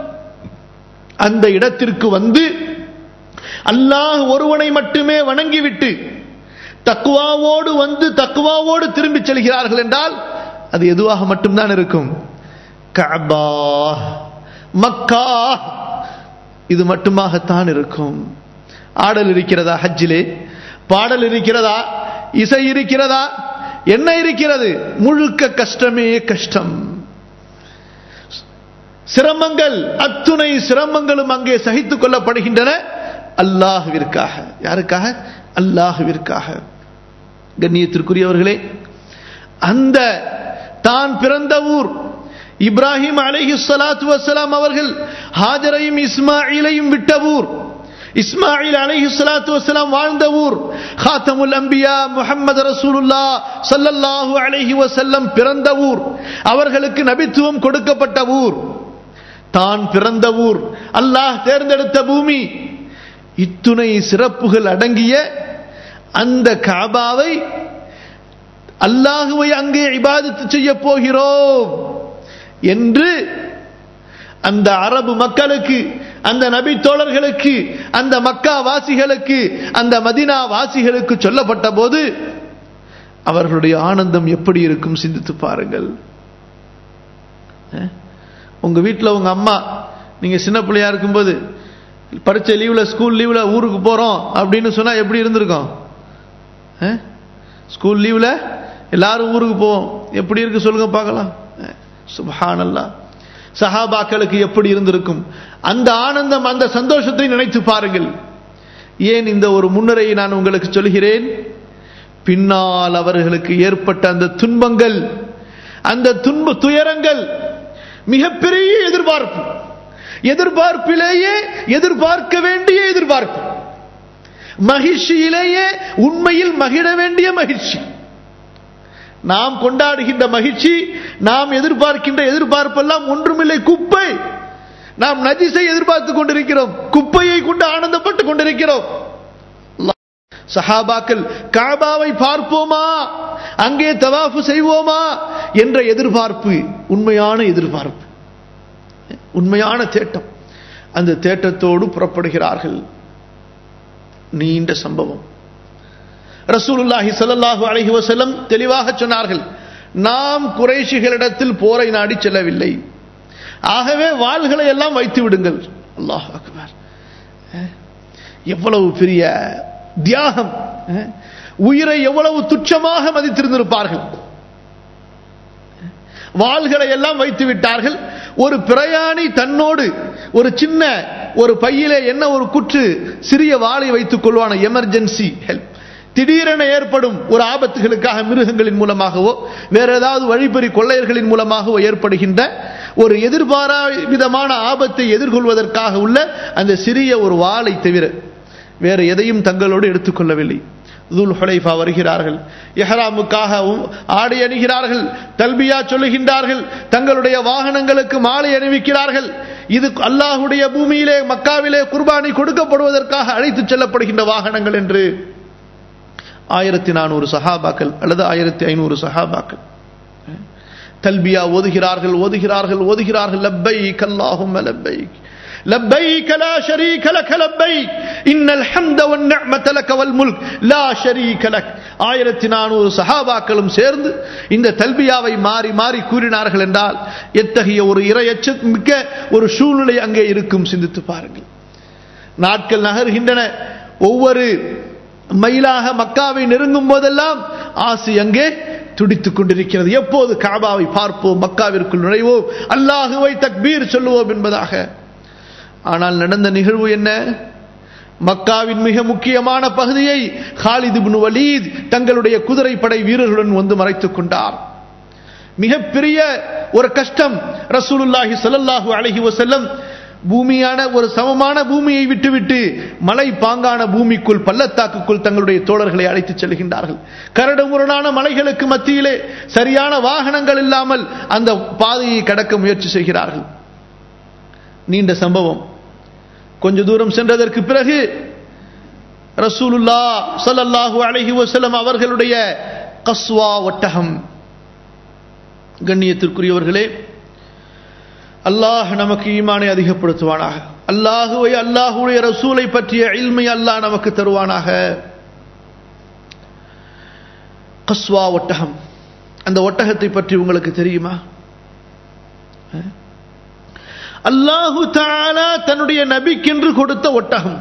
Speaker 1: அந்த இடத்திற்கு வந்து அல்லாஹ் ஒருவனை மட்டுமே வணங்கிவிட்டு தக்வாவோடு வந்து தக்வாவோடு திரும்பிச் செல்கிறார்கள் என்றால் அது எதுவாக மட்டும்தான் இருக்கும்? கஅபா, மக்கா, இது மட்டுமாகத்தான் இருக்கும். ஆடல் இருக்கிறதா ஹஜ்ஜிலே? பாடல் இருக்கிறதா? இசை இருக்கிறதா? என்ன இருக்கிறது? முழுக்க கஷ்டமே கஷ்டம். சிரமங்கள், அத்துணை சிரமங்களும் அங்கே சகித்துக் கொள்ளப்படுகின்றன. அல்லாஹ்விற்காக. யாருக்காக? அல்லாஹ்விற்காக. கண்ணியத்திற்குரியவர்களே, அந்த தான் பிறந்த ஊர் இப்ராஹிம் அலைஹிஸ்ஸலாத்து வஸ்ஸலாம் அவர்கள் ஹாஜரையும் இஸ்மாயிலையும் விட்ட ஊர், இஸ்மாயில் அலைஹிஸ்ஸலாத்து வஸ்ஸலாம் வாழ்ந்த ஊர், காத்தமுல் அம்பியா முஹம்மது ரசூலுல்லாஹ் ஸல்லல்லாஹு அலைஹி வஸல்லம் பிறந்த ஊர், அவர்களுக்கு நபித்துவம் கொடுக்கப்பட்ட ஊர், தான் பிறந்த ஊர், அல்லாஹ் தேர்ந்தெடுத்த பூமி, இத்துணை சிறப்புகள் அடங்கிய அந்த காபாவை, அல்லாஹுவை அங்கே இபாதத்து செய்ய போகிறோம் என்று அந்த அரபு மக்களுக்கு, அந்த நபி தோழர்களுக்கு, அந்த மக்கா வாசிகளுக்கு, அந்த மதீனா வாசிகளுக்கு சொல்லப்பட்ட போது அவர்களுடைய ஆனந்தம் எப்படி இருக்கும் சிந்தித்து பாருங்கள். உங்க வீட்டில் உங்க அம்மா, நீங்க சின்ன பிள்ளையா இருக்கும்போது பரீட்சை லீவ்ல, ஸ்கூல் லீவ்ல ஊருக்கு போறோம் அப்படின்னு சொன்னா எப்படி இருந்திருக்கும்? ஸ்கூல் லீவ்ல எல்லாரும் ஊருக்கு போவோம், எப்படி இருக்கு சொல்லுங்க பார்க்கலாம். சுப்ஹானல்லாஹ். சஹாபாக்களுக்கு எப்படி இருந்திருக்கும் அந்த ஆனந்தம், அந்த சந்தோஷத்தை நினைத்து பாருங்கள். ஏன் இந்த ஒரு முன்னுரையை நான் உங்களுக்கு சொல்கிறேன்? பின்னால் அவர்களுக்கு ஏற்பட்ட அந்த துன்பங்கள், அந்த துன்ப துயரங்கள் மிகப்பெரிய எதிர்பார்ப்பு, எதிர்பார்ப்பிலேயே எதிர்பார்க்க வேண்டிய எதிர்பார்ப்பு, மகிழ்ச்சியிலேயே உண்மையில் மகிழ வேண்டிய மகிழ்ச்சி. நாம் கொண்டாடுகின்ற மகிழ்ச்சி, நாம் எதிர்பார்க்கின்ற எதிர்பார்ப்பெல்லாம் ஒன்றுமில்லை, குப்பை. நாம் நஜிஸை எதிர்பார்த்து கொண்டிருக்கிறோம், குப்பையை கொண்டு ஆனந்தப்பட்டுக் கொண்டிருக்கிறோம். சஹாபாக்கள் காபாவை பார்ப்போமா, அங்கே தவாஃப் செய்வோமா என்ற எதிர்பார்ப்பு உண்மையான எதிர்பார்ப்பு, உண்மையான தேட்டம். அந்த தேட்டத்தோடு புறப்படுகிறார்கள். நீண்ட சம்பவம். ரசூலுல்லாஹி ஸல்லல்லாஹு அலைஹி வஸல்லம் தெளிவாக சொன்னார்கள், நாம் குறைஷிகளிடத்தில் போரை நாடி செல்லவில்லை, ஆகவே வாள்களை எல்லாம் வைத்து விடுங்கள். அல்லாஹ் அக்பர்! எவ்வளவு பெரிய தியாகம்! உயிரை எவ்வளவு துச்சமாக மதித்திருந்திருப்பார்கள். வாள்களை எல்லாம் வைத்து விட்டார்கள். ஒரு பிரயாணி தன்னோடு ஒரு சின்ன ஒரு பையிலே என்ன ஒரு குற்று சிறிய வாளை வைத்துக் கொள்வான, எமர்ஜென்சி ஹெல்ப், திடீரென ஏற்படும் ஒரு ஆபத்துகளுக்காக மிருகங்களின் மூலமாகவோ வேற ஏதாவது வழிப்பறி கொள்ளையர்களின் மூலமாகவோ ஏற்படுகின்ற ஒரு எதிர்பாரா விதமான ஆபத்தை எதிர்கொள்வதற்காக உள்ள அந்த சிறிய ஒரு வாளை தவிர வேற எதையும் தங்களோடு எடுத்துக்கொள்ளவில்லை. துல் ஹுலைஃபா வருகிறார்கள், இஹ்ராமுக்காக ஆடை அணிகிறார்கள், தல்பியா சொல்லுகின்றார்கள், தங்களுடைய வாகனங்களுக்கு மாலை அணிவிக்கிறார்கள். இது அல்லாஹுடைய பூமியிலே மக்காவிலே குர்பானி கொடுக்கப்படுவதற்காக அழைத்துச் செல்லப்படுகின்ற வாகனங்கள் என்று ஆயிரத்தி நானூறு சஹாபாக்கள் அல்லது ஆயிரத்தி ஐநூறு சஹாபாக்கள் தல்பியா ஓதுகிறார்கள் ஓதுகிறார்கள் ஓதுகிறார்கள் லப்பைக் அல்லாஹும்ம லப்பைக் லப்பைக் லா ஷரீக லக லப்பைக் இன்னல் ஹம்த வன் நிஅமத லக வல் முல்க் லா ஷரீக லக். ஆயிரத்தி நானூறு சஹாபாக்களும் சேர்ந்து இந்த தல்பியாவை மாறி மாறி கூறினார்கள் என்றால் எத்தகைய ஒரு இறையச்சம் மிக்க ஒரு சூழ்நிலை அங்கே இருக்கும், சிந்தித்து பாருங்கள். நாட்கள் நகர்கின்றன. ஒவ்வொரு மைலாக மக்காவை நெருங்கும் போதெல்லாம் ஆசை அங்கே துடித்துக் கொண்டிருக்கிறது. எப்போது காபாவை பார்ப்போம், மக்காவிற்குள் நுழைவோம், அல்லாஹுவை தக்பீர் சொல்லுவோம் என்பதாக. ஆனால் நடந்த நிகழ்வு என்ன? மக்காவின் மிக முக்கியமான பகுதியை காலித் இப்னு வலீத் தங்களுடைய குதிரைப்படை வீரர்களுடன் வந்து மறைத்துக் கொண்டார். மிகப்பெரிய ஒரு கஷ்டம். ரசூலுல்லாஹி ஸல்லல்லாஹு அலைஹி வஸல்லம் பூமியான ஒரு சமமான பூமியை விட்டுவிட்டு மலை பாங்கான பூமிக்குள் பள்ளத்தாக்குக்குள் தங்களுடைய தோழர்களை அழைத்துச் செல்கின்றார்கள். கரடுமுரடான மலைகளுக்கு மத்தியிலே சரியான வாகனங்கள் இல்லாமல் அந்த பாதையை கடக்க முயற்சி செய்கிறார்கள். நீண்ட சம்பவம். கொஞ்ச தூரம் சென்றதற்கு பிறகு ரசூலுல்லாஹ் ஸல்லல்லாஹு அலைஹி வஸல்லம் அவர்களுடைய கஸ்வா ஒட்டகம். கண்ணியத்திற்குரியவர்களே, அல்லாஹ் நமக்கு ஈமானை அதிகப்படுத்துவானாக. அல்லாஹுவை அல்லாஹுடைய ரசூலை பற்றிய இல்மை அல்லாஹ் நமக்கு தருவானாக. கஸ்வா ஒட்டகம், அந்த ஒட்டகத்தை பற்றி உங்களுக்கு தெரியுமா? அல்லாஹு தஆலா தன்னுடைய நபிக்கென்று கொடுத்த ஒட்டகம்.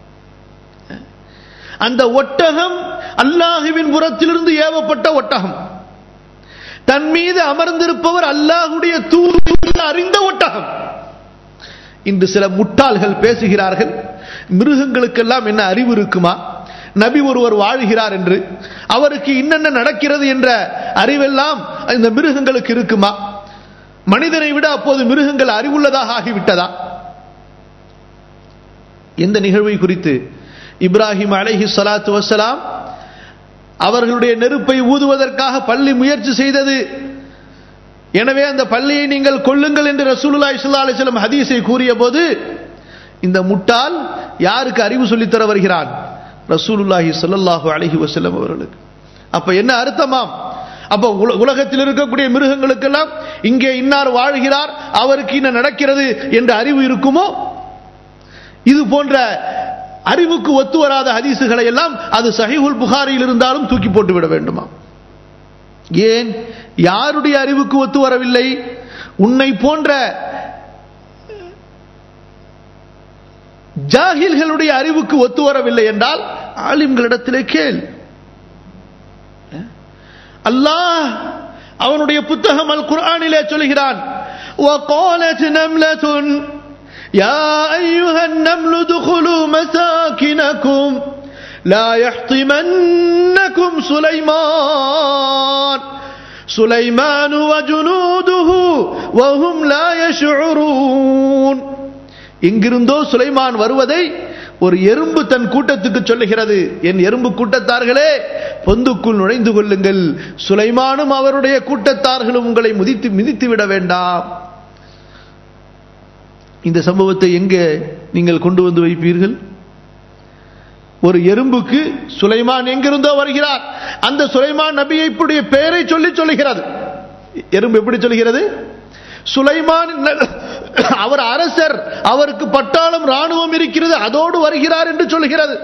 Speaker 1: அந்த ஒட்டகம் அல்லாஹுவின் புறத்திலிருந்து ஏவப்பட்ட ஒட்டகம். தன் மீது அமர்ந்திருப்பவர் அல்லாஹுடைய தூதர் அறிந்த ஒட்டகம். இன்று சில முட்டாள்கள் பேசுகிறார்கள், மிருகங்களுக்கெல்லாம் என்ன அறிவு இருக்குமா? நபி ஒருவர் வாழ்கிறார் என்று, அவருக்கு இன்னென்ன நடக்கிறது என்ற அறிவெல்லாம் இந்த மிருகங்களுக்கு இருக்குமா? மனிதனை விட அப்போது மிருகங்கள் அறிவுள்ளதாக ஆகிவிட்டதா? எந்த நிகழ்வை குறித்து? இப்ராஹிம் அலைஹி ஸலாத்து வஸ்ஸலாம் அவர்களுடைய நெருப்பை ஊதுவதற்காக பள்ளி முயற்சி செய்தது. எனவே அந்த பள்ளியை நீங்கள் கொள்ளுங்கள் என்று ரசூலுல்லாஹி ஸல்லல்லாஹு அலைஹி வஸல்லம் ஹதீஸை கூறிய போது இந்த முட்டாள் யாருக்கு அறிவு சொல்லித்தர வருகிறான்? ரசூலுல்லாஹி ஸல்லல்லாஹு அலைஹி வஸல்லம் அவர்களுக்கு. அப்ப என்ன அர்த்தமாம்? அப்ப உலகத்தில் இருக்கக்கூடிய மிருகங்களுக்கெல்லாம் இங்கே இன்னார் வாழ்கிறார், அவருக்கு என்ன நடக்கிறது என்ற அறிவு இருக்குமோ? இது போன்ற அறிவுக்கு ஒத்து வராத ஹதீசுகளை எல்லாம் அது சஹீஹுல் புகாரியில் இருந்தாலும் தூக்கி போட்டு விட வேண்டுமா? ஏன்? யாருடைய அறிவுக்கு ஒத்து வரவில்லை? உன்னை போன்ற ஜாஹில்களுடைய அறிவுக்கு ஒத்து வரவில்லை என்றால் ஆலிம்களிடத்திலே கேள். அல்லாஹ் அவனுடைய புத்தகம் அல் குர்ஆனிலே சொல்கிறான், وَقَالَتْ نَمْلَةٌ يَا أَيُّهَا النَّمْلُ ادْخُلُوا مَسَاكِنَكُمْ لَا يَحْطِمَنَّكُمْ سُلَيْمَانُ سُلَيْمَانُ وَجُنُودُهُ وَهُمْ لَا يَشْعُرُونَ. எங்கிருந்தோ சுலைமான் வருவதை ஒரு எறும்பு தன் கூட்டத்துக்கு சொல்லுகிறது, என் எறும்பு கூட்டத்தார்களே பொந்துக்குள் நுழைந்து கொள்ளுங்கள், சுலைமானும் அவருடைய கூட்டத்தார்களும் உங்களை மிதித்து மிதித்து விட வேண்டாம். இந்த சம்பவத்தை எங்கே நீங்கள் கொண்டு வந்து வைப்பீர்கள்? ஒரு எறும்புக்கு சுலைமான் எங்கிருந்தோ வருகிறார், அந்த சுலைமான் நபியை இப்படி பெயரை சொல்லி சொல்லுகிறது. எறும்பு எப்படி சொல்லுகிறது? சுலைமான் அவர் அரசர், அவருக்கு பட்டாளம் ராணுவம் இருக்கிறது, அதோடு வருகிறார் என்று சொல்லுகிறது.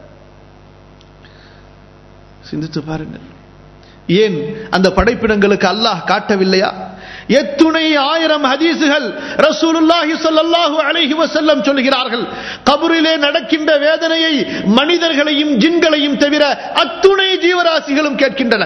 Speaker 1: சிந்தித்து பாருங்கள். ஏன் அந்த படைப்பினங்களுக்கு அல்லாஹ் காட்டவில்லையா? எத்துணை ஆயிரம் ஹதீசுகள் ரசூலுல்லாஹி ஸல்லல்லாஹு அலைஹி வஸல்லம் சொல்கிறார்கள். கபரிலே நடக்கின்ற வேதனையை மனிதர்களையும் ஜின்களையும் தவிர அத்துணை ஜீவராசிகளும் கேட்கின்றன,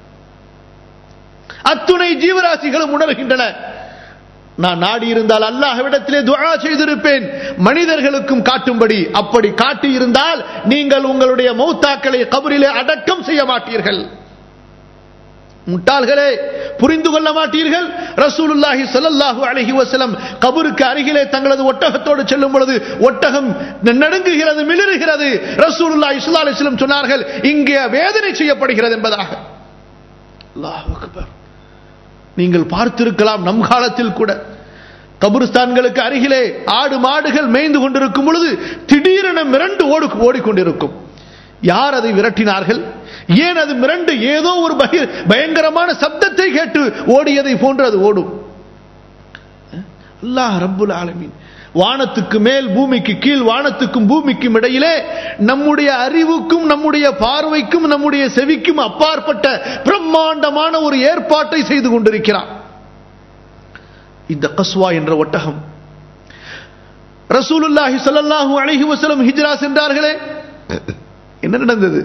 Speaker 1: அத்துணை ஜீவராசிகளும் உணர்கின்றன. நான் நாடி இருந்தால் அல்லாஹ்விடத்திலே துஆ செய்திருப்பேன் மனிதர்களுக்கும் காட்டும்படி. அப்படி காட்டி இருந்தால் நீங்கள் உங்களுடைய மௌத்தாக்களை கபரிலே அடக்கம் செய்ய மாட்டீர்கள். முட்டாள்களே, புரிந்து கொள்ள மாட்டீர்கள். ரசூலுல்லாஹி ஸல்லல்லாஹு அலைஹி வஸல்லம் கபருக்கு அருகிலே தங்களது ஒட்டகத்தோடு செல்லும் பொழுது ஒட்டகம் நடுங்குகிறது, மிளிருகிறது. ரசூலுல்லாஹி ஸல்லல்லாஹு அலைஹி வஸல்லம் சொன்னார்கள், இங்கே வேதனை செய்யப்படுகிறது என்பதாக. அல்லாஹ் அக்பர். நீங்கள் பார்த்திருக்கலாம், நம் காலத்தில் கூட கபருஸ்தான்களுக்கு அருகிலே ஆடு மாடுகள் மேய்ந்து கொண்டிருக்கும் பொழுது திடீரென மிரண்டு ஓடு ஓடிக்கொண்டிருக்கும். யார் அதை விரட்டினார்கள்? ஏன் அது மிரண்டு ஏதோ ஒரு பயங்கரமான சப்தத்தை கேட்டு ஓடியதை போன்று அது ஓடும். அல்லாஹ் ரப்புல் ஆலமீன் வானத்துக்கு மேல் பூமிக்கு கீழ், வானத்துக்கும் பூமிக்கும் இடையிலே நம்முடைய அறிவுக்கும் நம்முடைய பார்வைக்கும் நம்முடைய செவிக்கும் அப்பாற்பட்ட பிரம்மாண்டமான ஒரு ஏற்பாட்டை செய்து கொண்டிருக்கிறார். இந்த கஸ்வா என்ற ஒட்டகம், ரசூலுல்லாஹி ஸல்லல்லாஹு அலைஹி வஸல்லம் ஹிஜ்ரா சென்றார்களே, என்ன நடந்தது?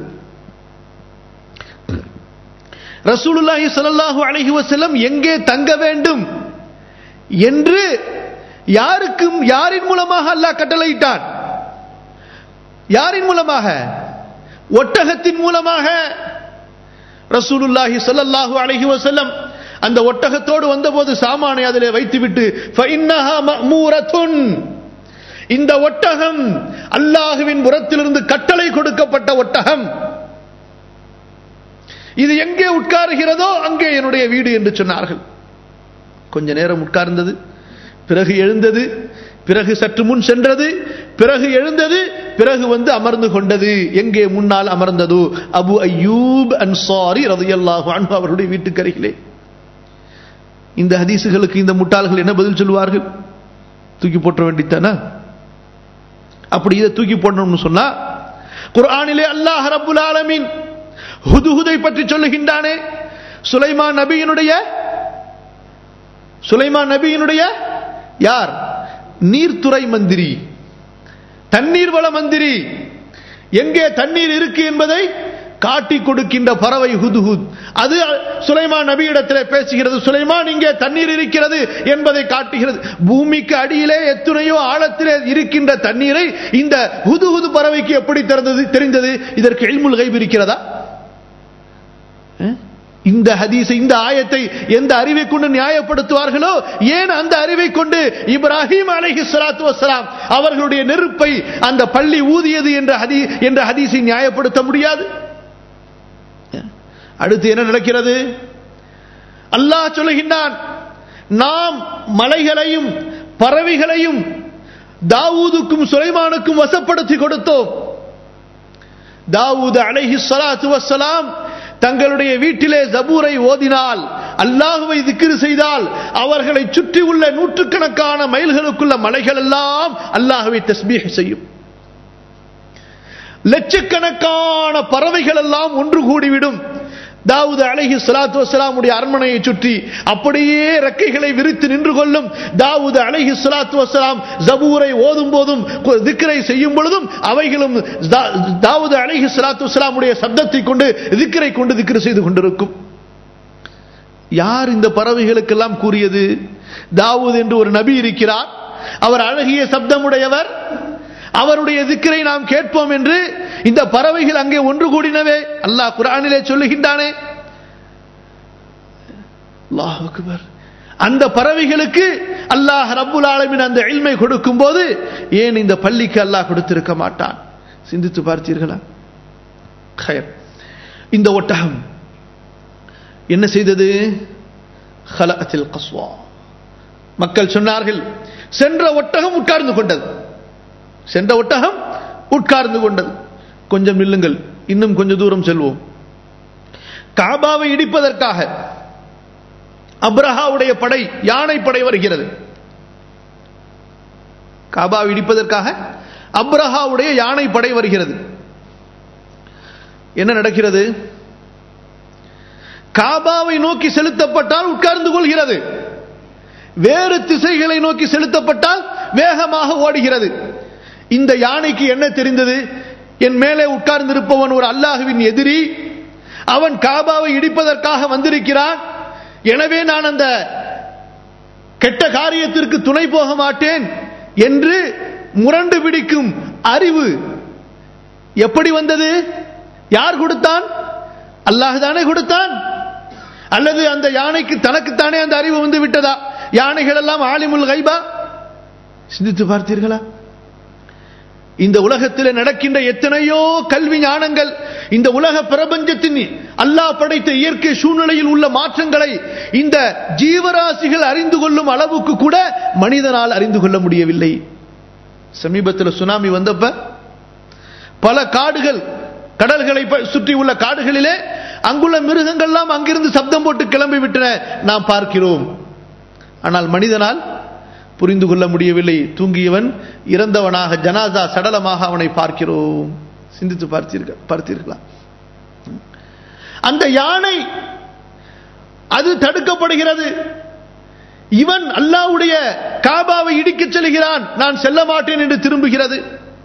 Speaker 1: ரசூலுல்லாஹி ஸல்லல்லாஹு அலைஹி வஸல்லம் எங்கே தங்க வேண்டும் என்று யாருக்கும் யாரின் மூலமாக அல்லாஹ் கட்டளையிட்டான்? யாரின் மூலமாக? ஒட்டகத்தின் மூலமாக. ரசூலுல்லாஹி ஸல்லல்லாஹு அலைஹி வஸல்லம் அந்த ஒட்டகத்தோடு வந்தபோது சாமானை அதிலே வைத்துவிட்டு ஃபஇன்னஹா மஅமூரத்துன், இந்த ஒட்டகம் அல்லாஹ்வின் புறத்திலிருந்து கட்டளை கொடுக்கப்பட்ட ஒட்டகம், இது எங்கே உட்காருகிறதோ அங்கே என்னுடைய வீடு என்று சொன்னார்கள். கொஞ்ச நேரம் உட்கார்ந்தது, பிறகு எழுந்தது, பிறகு சற்று முன் சென்றது, பிறகு எழுந்தது, பிறகு வந்து அமர்ந்து கொண்டது. எங்கே முன்னால் அமர்ந்தது? அபு அய்யூப் அன்சாரி ரலியல்லாஹு அன்ஹு அவருடைய வீட்டுக்கு அருகிலே. இந்த ஹதீசுகளுக்கு இந்த முட்டாள்கள் என்ன பதில் சொல்வார்கள்? தூக்கி போட்ட வேண்டித்தானா? அப்படி இதை தூக்கி போடணும்னு சொன்னா, குர்ஆனிலே அல்லாஹ் ரப்புல் ஆலமீன் ஹுதுஹுதை பற்றி சொல்லுகின்றானே, சுலைமான் நபியினுடைய சுலைமான் நபியினுடைய யார்? நீர்த்துறை மந்திரி, தண்ணீர் வள மந்திரி. எங்கே தண்ணீர் இருக்கு என்பதை காட்டி கொடுக்கின்ற பறவை ஹுதுஹுத். அது சுலைமான் நபியிடத்திலே பேசுகிறது. சுலைமான் இங்கே தண்ணீர் இருக்கிறது என்பதை காட்டுகிறது. பூமிக்கு அடியிலே எத்தனையோ ஆழத்திலே இருக்கின்ற தண்ணீரை இந்த ஹுதுஹுது பறவைக்கு எப்படி தெரிந்தது? இதற்கு இல்முல் கைப் இருக்கிறதா? இந்த ஹதீஸ், இந்த ஆயத்தை எந்த அறிவை கொண்டு நியாயப்படுத்துவார்களோ, ஏன் அந்த அறிவை கொண்டு இப்ராஹிம் அலைஹிஸ்ஸலாத்து வஸ்ஸலாம் அவர்களுடைய நெருப்பை அந்த பள்ளி ஊதியது என்ற ஹதீ என்ற ஹதீஸை நியாயப்படுத்த முடியாது? அடுத்து என்ன நடக்கிறது? அல்லாஹ் சொல்லுகின்றான், நாம் மலைகளையும் பறவைகளையும் தாவூதுக்கும் சுலைமானுக்கும் வசப்படுத்தி கொடுத்தோம். தாவூத் அலைஹிஸ்ஸலாத்து வஸ்ஸலாம் தங்களுடைய வீட்டிலே ஜபூரை ஓதினால், அல்லாஹ்வை திக்ர் செய்தால், அவர்களை சுற்றி உள்ள நூற்றுக்கணக்கான மைல்களுக்குள்ள மலைகள் எல்லாம் அல்லாஹ்வை தஸ்பீஹ் செய்யும். லட்சக்கணக்கான பறவைகள் எல்லாம் ஒன்று கூடிவிடும் தாவூத் அலைஹிஸ்ஸலாத்து வஸ்ஸலாமுடைய அரண்மனையை சுற்றி. அப்படியே ரெக்கைகளை விரித்து நின்று கொள்ளும். தாவூத் அலைஹிஸ்ஸலாத்து வஸ்ஸலாம் ஜபூரை ஓதும் போதும் திக்ரை செய்யும் பொழுதும் அவைகளும் தாவூத் அலைஹிஸ்ஸலாத்து வஸ்ஸலாமுடைய சப்தத்தை கொண்டு திக்ரை கொண்டு திக்ர் செய்து கொண்டிருக்கும். யார் இந்த பறவைகளுக்கெல்லாம் கூறியது? தாவூத் என்று ஒரு நபி இருக்கிறார், அவர் அழகிய சப்தமுடையவர், அவருடைய திக்ரை நாம் கேட்போம் என்று இந்த பறவைகள் அங்கே ஒன்று கூடினவே அல்லாஹ் குர்ஆனிலே சொல்லுகின்றானே. அல்லாஹ் அக்பர். அந்த பறவைகளுக்கு அல்லாஹ் ரப்புல் ஆலமீன் அந்த இல்மை கொடுக்கும் போது ஏன் இந்த பள்ளிக்கு அல்லாஹ் கொடுத்திருக்க மாட்டான்? சிந்தித்து பார்த்தீர்களா? خير. இந்த ஒட்டகம் என்ன செய்தது? خلأت القصوى. மக்கள் சொன்னார்கள், சென்ற ஒட்டகம் உட்கார்ந்து கொண்டது. சென்ற ஒட்டகம் உட்கார்ந்து கொண்டது. கொஞ்சம் நில்லுங்கள், இன்னும் கொஞ்ச தூரம் செல்வோம். காபாவை இடிப்பதற்காக அப்ரஹாவுடைய படை, யானை படை வருகிறது. காபாவை இடிப்பதற்காக அப்ரஹாவுடைய யானை படை வருகிறது. என்ன நடக்கிறது? காபாவை நோக்கி செலுத்தப்பட்டால் உட்கார்ந்து கொள்கிறது, வேறு திசைகளை நோக்கி செலுத்தப்பட்டால் வேகமாக ஓடுகிறது. இந்த யானைக்கு என்ன தெரிந்தது? என் மேலே உட்கார்ந்திருப்பவன் ஒரு அல்லாஹ்வின் எதிரி, அவன் காபாவை இடிப்பதற்காக வந்திருக்கிறான், எனவே நான் அந்த கெட்ட காரியத்திற்கு துணை போக மாட்டேன் என்று முரண்டு பிடிக்கும் அறிவு எப்படி வந்தது? யார் கொடுத்தான்? அல்லாஹ் தானே கொடுத்தான். அல்லது அந்த யானைக்கு தனக்குத்தானே அந்த அறிவு வந்து விட்டதா? யானைகள் எல்லாம் ஆலிமுல் கைபா? சிந்தித்து பார்த்தீர்களா? இந்த உலகத்தில் நடக்கின்ற எத்தனையோ கல்வி ஞானங்கள், இந்த உலக பிரபஞ்சத்தின் அல்லாஹ் படைத்த இயற்கை சூழ்நிலையில் உள்ள மாற்றங்களை இந்த ஜீவராசிகள் அறிந்து கொள்ளும் அளவுக்கு கூட மனிதனால் அறிந்து கொள்ள முடியவில்லை. சமீபத்தில் சுனாமி வந்தப்ப பல காடுகள், கடல்களை சுற்றி உள்ள காடுகளிலே அங்குள்ள மிருகங்கள்லாம் அங்கிருந்து சப்தம் போட்டு கிளம்பி விட்டன நாம் பார்க்கிறோம். ஆனால் மனிதனால் புரிந்து கொள்ள முடியவில்லை. தூங்கியவன் இறந்தவனாக, ஜனாசா சடலமாக அவனை பார்க்கிறோம். சிந்தித்து பார்த்தீர்கள் பார்த்தீர்களா? அந்த யானை அது தடுக்கப்படுகிறது. இவன் அல்லாஹ்வுடைய காபாவை இடிக்கச் செல்கிறான், நான் செல்ல மாட்டேன் என்று திரும்புகிறது.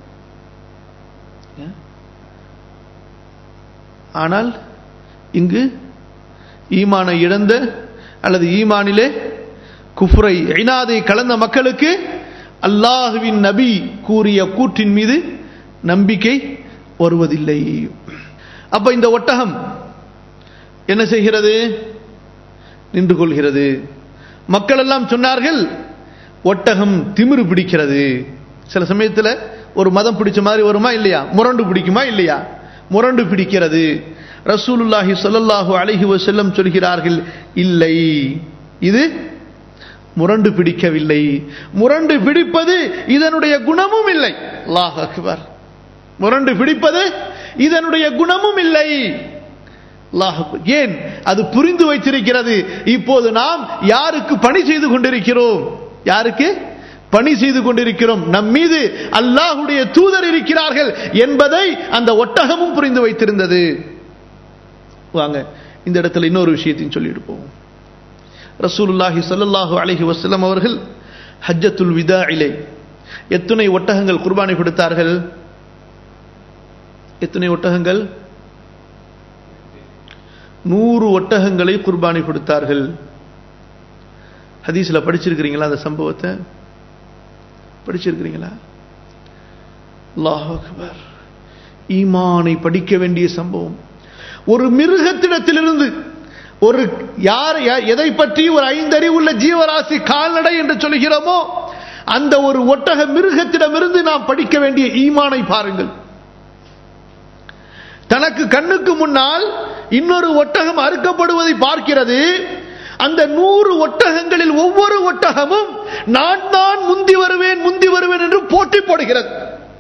Speaker 1: ஆனால் இங்கு ஈமானை இழந்த அல்லது ஈமானிலே குஃப்ரை, இனாதை கலந்த மக்களுக்கு அல்லாஹ்வின் நபி கூறிய கூற்றின் மீது நம்பிக்கை வருவதில்லை. அப்ப இந்த ஒட்டகம் என்ன செய்கிறது? நின்று கொள்கிறது. மக்கள் எல்லாம் சொன்னார்கள், ஒட்டகம் திமிரு பிடிக்கிறது. சில சமயத்தில் ஒரு மதம் பிடிச்ச மாதிரி வருமா இல்லையா? முரண்டு பிடிக்குமா இல்லையா? முரண்டு பிடிக்கிறது. ரசூலுல்லாஹி ஸல்லல்லாஹு அலைஹி வஸல்லம் சொல்கிறார்கள், இல்லை, இது முரண்டு பிடிக்கவில்லை. முரண்டு பிடிப்பது இதனுடைய குணமும் இல்லை. அல்லாஹ் அக்பர். முரண்டு பிடிப்பது இதனுடைய குணமும் இல்லை. அல்லாஹ் அக்பர். ஏன்? அது புரிந்து வைத்திருக்கிறது, இப்போது நாம் யாருக்கு பணி செய்து கொண்டிருக்கிறோம், யாருக்கு பணி செய்து கொண்டிருக்கிறோம், நம் மீது அல்லாஹ்வுடைய தூதர் இருக்கிறார்கள் என்பதை அந்த ஒட்டகமும் புரிந்து வைத்திருந்தது. வாங்க இந்த இடத்துல இன்னொரு விஷயத்தையும் சொல்லியிருப்போம். ரசூலுல்லாஹி ஸல்லல்லாஹு அலைஹி வஸல்லம் அவர்கள் ஹஜ்ஜத்துல் விதாஇலே எத்தனை ஒட்டகங்கள் குர்பானி கொடுத்தார்கள்? எத்தனை ஒட்டகங்கள்? நூறு ஒட்டகங்களை குர்பானி கொடுத்தார்கள். ஹதீஸ்ல படிச்சிருக்கிறீங்களா அந்த சம்பவத்தை? படிச்சிருக்கிறீங்களா? அல்லாஹ் அக்பர். ஈமானை படிக்க வேண்டிய சம்பவம். ஒரு மிருகத்திடத்திலிருந்து, ஒரு யார் எதை பற்றி ஒரு ஐந்தறிவு உள்ள ஜீவராசி கால்நடை என்று சொல்கிறோமோ அந்த ஒரு ஒட்டக மிருகத்திடமிருந்து நாம் படிக்க வேண்டிய ஈமானை பாருங்கள். தனக்கு கண்ணுக்கு முன்னால் இன்னொரு ஒட்டகம் அறுக்கப்படுவதை பார்க்கிறது. அந்த நூறு ஒட்டகங்களில் ஒவ்வொரு ஒட்டகமும் நான் தான் முந்தி வருவேன் முந்தி வருவேன் என்று போட்டி போடுகிறது.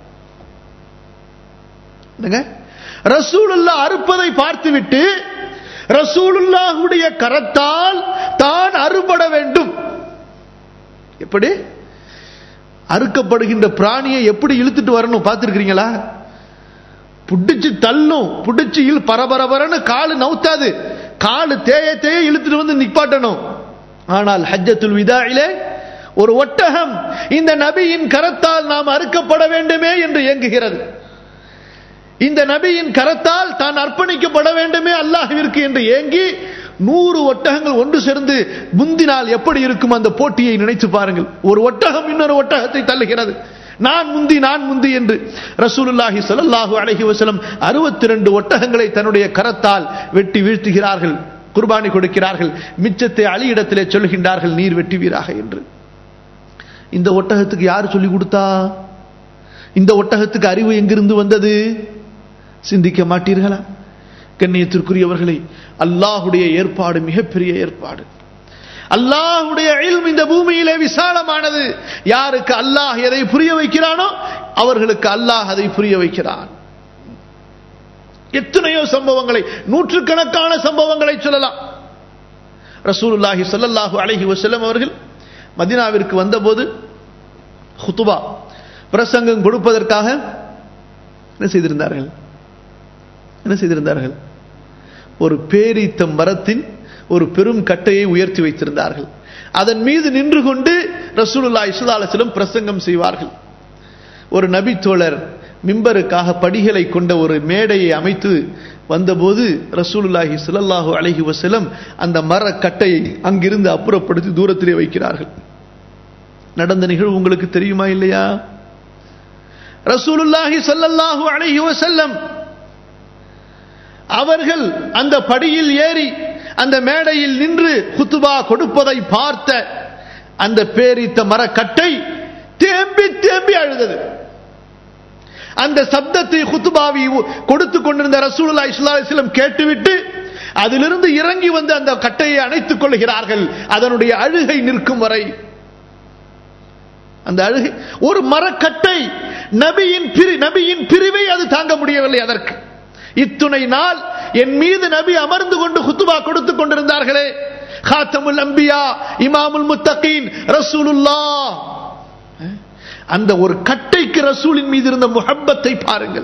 Speaker 1: ரசூலுல்லாஹ் அறுப்பதை பார்த்துவிட்டு ரசூலுல்லாஹுடைய கரத்தால் தான் அறுபட வேண்டும். எப்படி அறுக்கப்படுகின்ற பிராணியை எப்படி இழுத்துட்டு வரணும் பார்த்திருக்கிறீங்களா? புடிச்சு தள்ளும், புடிச்சு இழு, பரபரபரன்னு காலு நவுத்தாது, காலு தேய தேய இழுத்துட்டு வந்து நிப்பாட்டணும். ஆனால் ஹஜ்ஜத்துல் விதாஇலே ஒரு ஒட்டகம் இந்த நபியின் கரத்தால் நாம் அறுக்கப்பட வேண்டுமே என்று ஏங்குகிறது. இந்த நபியின் கரத்தால் தான் அர்ப்பணிக்கப்பட வேண்டுமே அல்லாஹ்விற்கு என்று ஏங்கி நூறு ஒட்டகங்கள் ஒன்று சேர்ந்து முந்தினால் எப்படி இருக்கும் அந்த போட்டியை நினைத்து பாருங்கள். ஒரு ஒட்டகம் இன்னொரு ஒட்டகத்தை தள்ளுகிறது, நான் முந்தி நான் முந்தி என்று. ரசூலுல்லாஹி ஸல்லல்லாஹு அலைஹி வஸல்லம் அறுபத்தி இரண்டு ஒட்டகங்களை தன்னுடைய கரத்தால் வெட்டி வீழ்த்துகிறார்கள், குர்பானி கொடுக்கிறார்கள். மிச்சத்தை அலியிடத்திலே சொல்கின்றார்கள், நீர் வெட்டுவீராக என்று. இந்த ஒட்டகத்துக்கு யார் சொல்லிக் கொடுத்தா? இந்த ஒட்டகத்துக்கு அறிவு எங்கிருந்து வந்தது? சிந்திக்க மாட்டீர்களா? கண்ணியத்திற்குரியவர்களே, அல்லாஹ்வுடைய ஏற்பாடு மிகப்பெரிய ஏற்பாடு. அல்லாஹ்வுடைய இல்ம் இந்த பூமியிலே விசாலமானது. யாருக்கு அல்லாஹ் எதை புரிய வைக்கிறானோ அவர்களுக்கு அல்லாஹ் அதை புரிய வைக்கிறான். எத்தனையோ சம்பவங்களை, நூற்றுக்கணக்கான சம்பவங்களை சொல்லலாம். ரசூலுல்லாஹி ஸல்லல்லாஹு அலைஹி வஸல்லம் அவர்கள் மதீனாவிற்கு வந்தபோது குதுபா பிரசங்கம் கொடுப்பதற்காக என்ன செய்திருந்தார்கள்? என்ன செய்திருந்தார்கள்? ஒரு பேரீத்த மரத்தின் ஒரு பெரும் கட்டையை உயர்த்தி வைத்திருந்தார்கள். அதன் மீது நின்று கொண்டு ரசூலுல்லாஹி ஸல்லல்லாஹு அலைஹி வஸல்லம் பிரசங்கம் செய்வார்கள். ஒரு நபி தோழர் மிம்பருக்காக படிகளை கொண்ட ஒரு மேடையை அமைத்து வந்தபோது ரசூலுல்லாஹி ஸல்லல்லாஹு அலைஹி வஸல்லம் அந்த மர கட்டையை அங்கிருந்து அப்புறப்படுத்தி தூரத்திலே வைக்கிறார்கள். நடந்த நிகழ்வு உங்களுக்கு தெரியுமா இல்லையா? ரசூலுல்லாஹி ஸல்லல்லாஹு அலைஹி வஸல்லம் அவர்கள் அந்த படியில் ஏறி அந்த மேடையில் நின்று குத்துபா கொடுப்பதை பார்த்த அந்த பேரித்த மரக்கட்டை தேம்பி தேம்பி அழுதது. அந்த சப்தத்தை குத்துபாவி கொடுத்துக் கொண்டிருந்த ரசூலுல்லாஹி ஸல்லல்லாஹு அலைஹி வஸல்லம் கேட்டுவிட்டு அதிலிருந்து இறங்கி வந்து அந்த கட்டையை அணைத்துக் கொள்கிறார்கள். அதனுடைய அழுகை நிற்கும் வரை அந்த அழுகை, ஒரு மரக்கட்டை, நபியின் பிரி நபியின் பிரிவை அது தாங்க முடியவில்லை. அதற்கு இத்துணை நாள் என் மீது நபி அமர்ந்து கொண்டு குத்துபா கொடுத்துக் கொண்டிருந்தார்களே, காத்தமுல் அம்பியா, இமாமுல் முத்தகீன் ரசூலுல்லாஹ், அந்த ஒரு கட்டைக்கு ரசூலின் மீது இருந்த முஹப்பத்தை பாருங்கள்.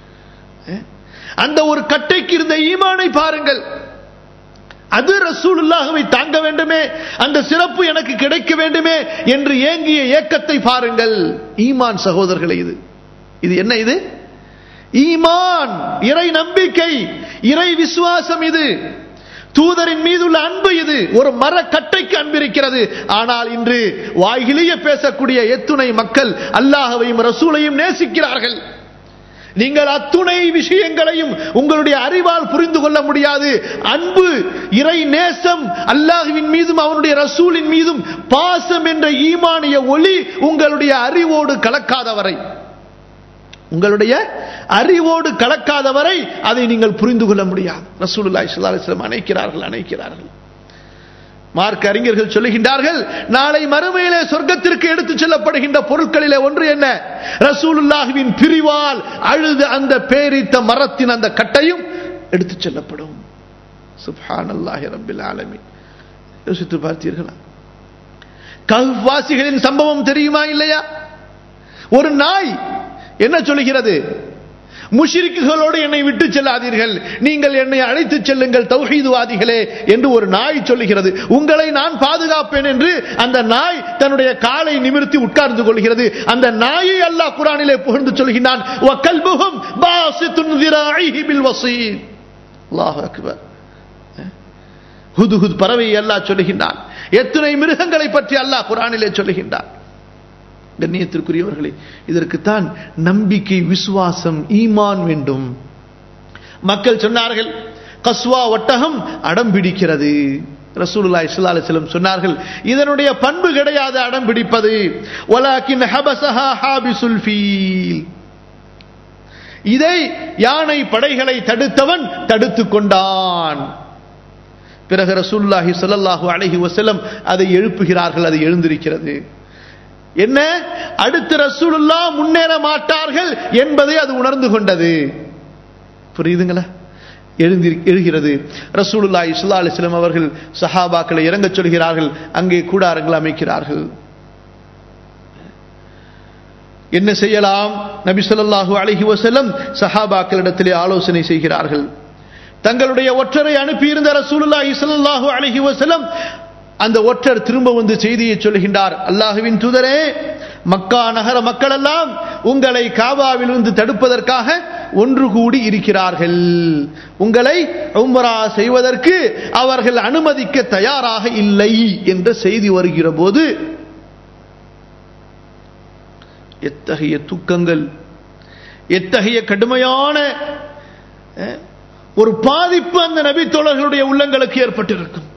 Speaker 1: அந்த ஒரு கட்டைக்கு இருந்த ஈமானை பாருங்கள். அது ரசூலுல்லாஹ்வை தாங்க வேண்டுமே, அந்த சிறப்பு எனக்கு கிடைக்க வேண்டுமே என்று ஏங்கிய ஏக்கத்தை பாருங்கள். ஈமான் சகோதரர்களே, இது இது என்ன? இது ஈமான், இறை நம்பிக்கை, இறை விசுவாசம். இது தூதரின் மீது உள்ள அன்பு. இது ஒரு மரக்கட்டைக்கு அன்பு இருக்கிறது. ஆனால் இன்று வாய்கிலேயே பேசக்கூடிய எத்துணை மக்கள் அல்லாஹ்வையும் ரசூலையும் நேசிக்கிறார்கள். நீங்கள் அத்துணை விஷயங்களையும் உங்களுடைய அறிவால் புரிந்து கொள்ள முடியாது. அன்பு, இறை நேசம், அல்லாஹ்வின் மீதும் அவனுடைய ரசூலின் மீதும் பாசம் என்ற ஈமானிய ஒளி உங்களுடைய அறிவோடு கலக்காதவரை, உங்களுடைய அறிவோடு கலக்காதவரை அதை நீங்கள் புரிந்து கொள்ள முடியாது. ரசூலுல்லாஹி ஸல்லல்லாஹு அலைஹி வஸல்லம் அணைக்கிறார்கள் அணைக்கிறார்கள் மார்க்க அறிஞர்கள் சொல்லுகின்றார்கள், நாளை மறுமையிலே சொர்க்கத்திற்கு எடுத்துச் செல்லப்படுகின்ற பொருட்களிலே ஒன்று என்ன? ரசூலுல்லாஹ்வின் பிரிவால் அழுது அந்த பேரித்த மரத்தின் அந்த கட்டையும் எடுத்துச் செல்லப்படும். சுப்ஹானல்லாஹி ரப்பில் ஆலமீன். யோசித்து பார்த்தீர்களா? கஹ்ஃப் வாசிகளின் சம்பவம் தெரியுமா இல்லையா? ஒரு நாய் என்ன சொல்லுகிறது? முஷ்ரிக்குகளோடு என்னை விட்டு செல்லாதீர்கள், நீங்கள் என்னை அழைத்து செல்லுங்கள் தௌஹீதுவாதிகளே என்று ஒரு நாய் சொல்லுகிறது. உங்களை நான் பாதுகாப்பேன் என்று அந்த நாய் தன்னுடைய காலை நிமிர்த்தி உட்கார்ந்து கொள்கிறது. அந்த நாயை அல்லாஹ் குர்ஆனிலே புகழ்ந்து சொல்கிறான், வகல்புஹும் பாஸித்துன் ذراعيه بالوصيد. அல்லாஹ் அக்பர். ஹுதுஹுத் பறவை அல்லாஹ் சொல்லுகிறான். எத்தனை மிருகங்களை பற்றி அல்லாஹ் குர்ஆனிலே சொல்லுகிறான். கண்ணியத்திற்குரியவர்களே, இதற்குத்தான் நம்பிக்கை, விசுவாசம், ஈமான் வேண்டும். மக்கள் சொன்னார்கள், கஸ்வா ஒட்டகம் அடம் பிடிக்கிறது. ரசூலுல்லாஹி ஸல்லல்லாஹு அலைஹி வஸல்லம் சொன்னார்கள், இதனுடைய பண்பு கிடையாது அடம் பிடிப்பது. வலாக்கின் ஹபஸஹா ஹாபிசுல் ஃபீல். இதை யானை படைகளை தடுத்தவன் தடுத்துக் கொண்டான். பிறகு ரசூலுல்லாஹி ஸல்லல்லாஹு அலைஹி வஸல்லம் அதை எழுப்புகிறார்கள், அது எழுந்திருக்கிறது. என்ன? அடுத்த ரசூலுல்லாஹ் முன்னேற மாட்டார்கள் என்பதை அது உணர்ந்து கொண்டது. புரியுதுங்களா? எழுந்தி எழுகிறது. ரசூலுல்லாஹி ஸல்லல்லாஹு அலைஹி வஸல்லம் அவர்கள் சஹாபாக்களை இறங்கச் சொல்கிறார்கள். அங்கே கூடாரங்கள் அமைக்கிறார்கள். என்ன செய்யலாம்? நபி ஸல்லல்லாஹு அலைஹி வஸல்லம் சஹாபாக்களிடத்திலே ஆலோசனை செய்கிறார்கள். தங்களுடைய ஒற்றரை அனுப்பியிருந்த ரசூலுல்லாஹி ஸல்லல்லாஹு அலைஹி வஸல்லம் அந்த ஒற்றர் திரும்ப வந்து செய்தியை சொல்கின்றார், அல்லாஹ்வின் தூதரே, மக்கா நகர மக்கள் எல்லாம் உங்களை காபாவிலிருந்து தடுப்பதற்காக ஒன்று கூடி இருக்கிறார்கள். உங்களை உம்ரா செய்வதற்கு அவர்கள் அனுமதிக்க தயாராக இல்லை என்ற செய்தி வருகிற போது எத்தகைய துக்கங்கள், எத்தகைய கடுமையான ஒரு பாதிப்பு அந்த நபி தோழர்களுடைய உள்ளங்களுக்கு ஏற்பட்டிருக்கும்.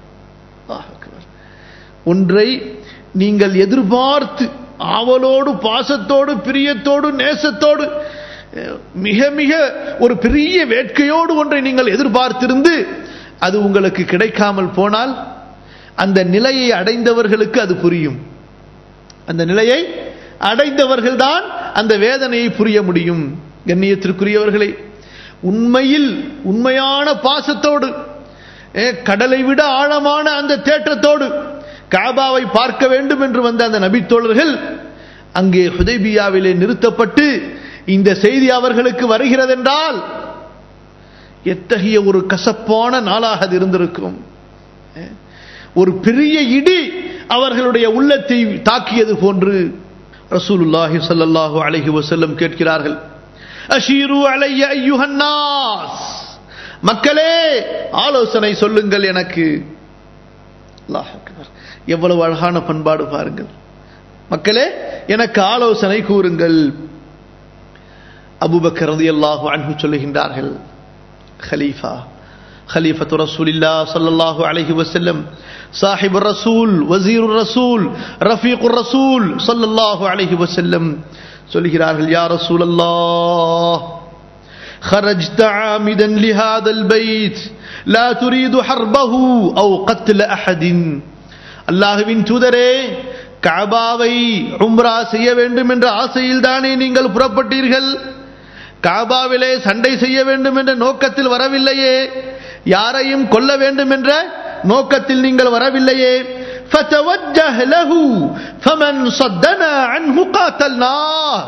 Speaker 1: ஒன்றை நீங்கள் எதிர்பார்த்து ஆவலோடு, பாசத்தோடு, பிரியத்தோடு, நேசத்தோடு, மிக மிக ஒரு பெரிய வேட்கையோடு ஒன்றை நீங்கள் எதிர்பார்த்திருந்து அது உங்களுக்கு கிடைக்காமல் போனால் அந்த நிலையை அடைந்தவர்களுக்கு அது புரியும். அந்த நிலையை அடைந்தவர்கள் தான் அந்த வேதனையை புரிய முடியும். கண்ணியத்திற்குரியவர்களே, உண்மையில் உண்மையான பாசத்தோடு, கடலை விட ஆழமான அந்த தேற்றத்தோடு காபாவை பார்க்க வேண்டும் என்று வந்த அந்த நபித்தோழர்கள் அங்கே ஹுதைபியாவிலே நிறுத்தப்பட்டு இந்த செய்தி அவர்களுக்கு வருகிறதென்றால் எத்தகைய ஒரு கசப்பான நாளாக அது இருந்திருக்கும். ஒரு பெரிய இடி அவர்களுடைய உள்ளத்தை தாக்கியது போன்று. ரசூலுல்லாஹி ஸல்லல்லாஹு அலைஹி வஸல்லம் கேட்கிறார்கள், அஷீரு அலைய அய்யுஹன் நாஸ், மக்களே ஆலோசனை சொல்லுங்கள் எனக்கு. அல்லாஹ் அக்பர், எவ்வளவு அழகான பண்பாடு பாருங்கள். மக்களே எனக்கு ஆலோசனை கூறுங்கள். அபூபக்கர் ரலியல்லாஹு அன்ஹு சொல்லுகின்றார்கள், خليفة خليفة رسول الله صلى الله عليه وسلم صاحب الرسول وزير الرسول رفيق الرسول صلى الله عليه وسلم சொல்கிறார்கள், யா ரசூல் அல்லாஹ் خرجت عامدا لهذا البيت لا تريد حربه أو قتل أحد. அல்லாஹ்வின் தூதரே, கஅபாவை உம்ரா செய்ய வேண்டும் என்ற ஆசையில் தானே நீங்கள் புறப்பட்டீர்கள்? காபாவிலே சண்டை செய்ய வேண்டும் என்ற நோக்கத்தில் வரவில்லையே, யாரையும் கொல்ல வேண்டும் என்ற நோக்கத்தில் நீங்கள் வரவில்லையே. فَتَوَجَّهْ لَهُ فَمَنْ صَدَّنَا عَنْهُ قَاتَلْنَاهُ.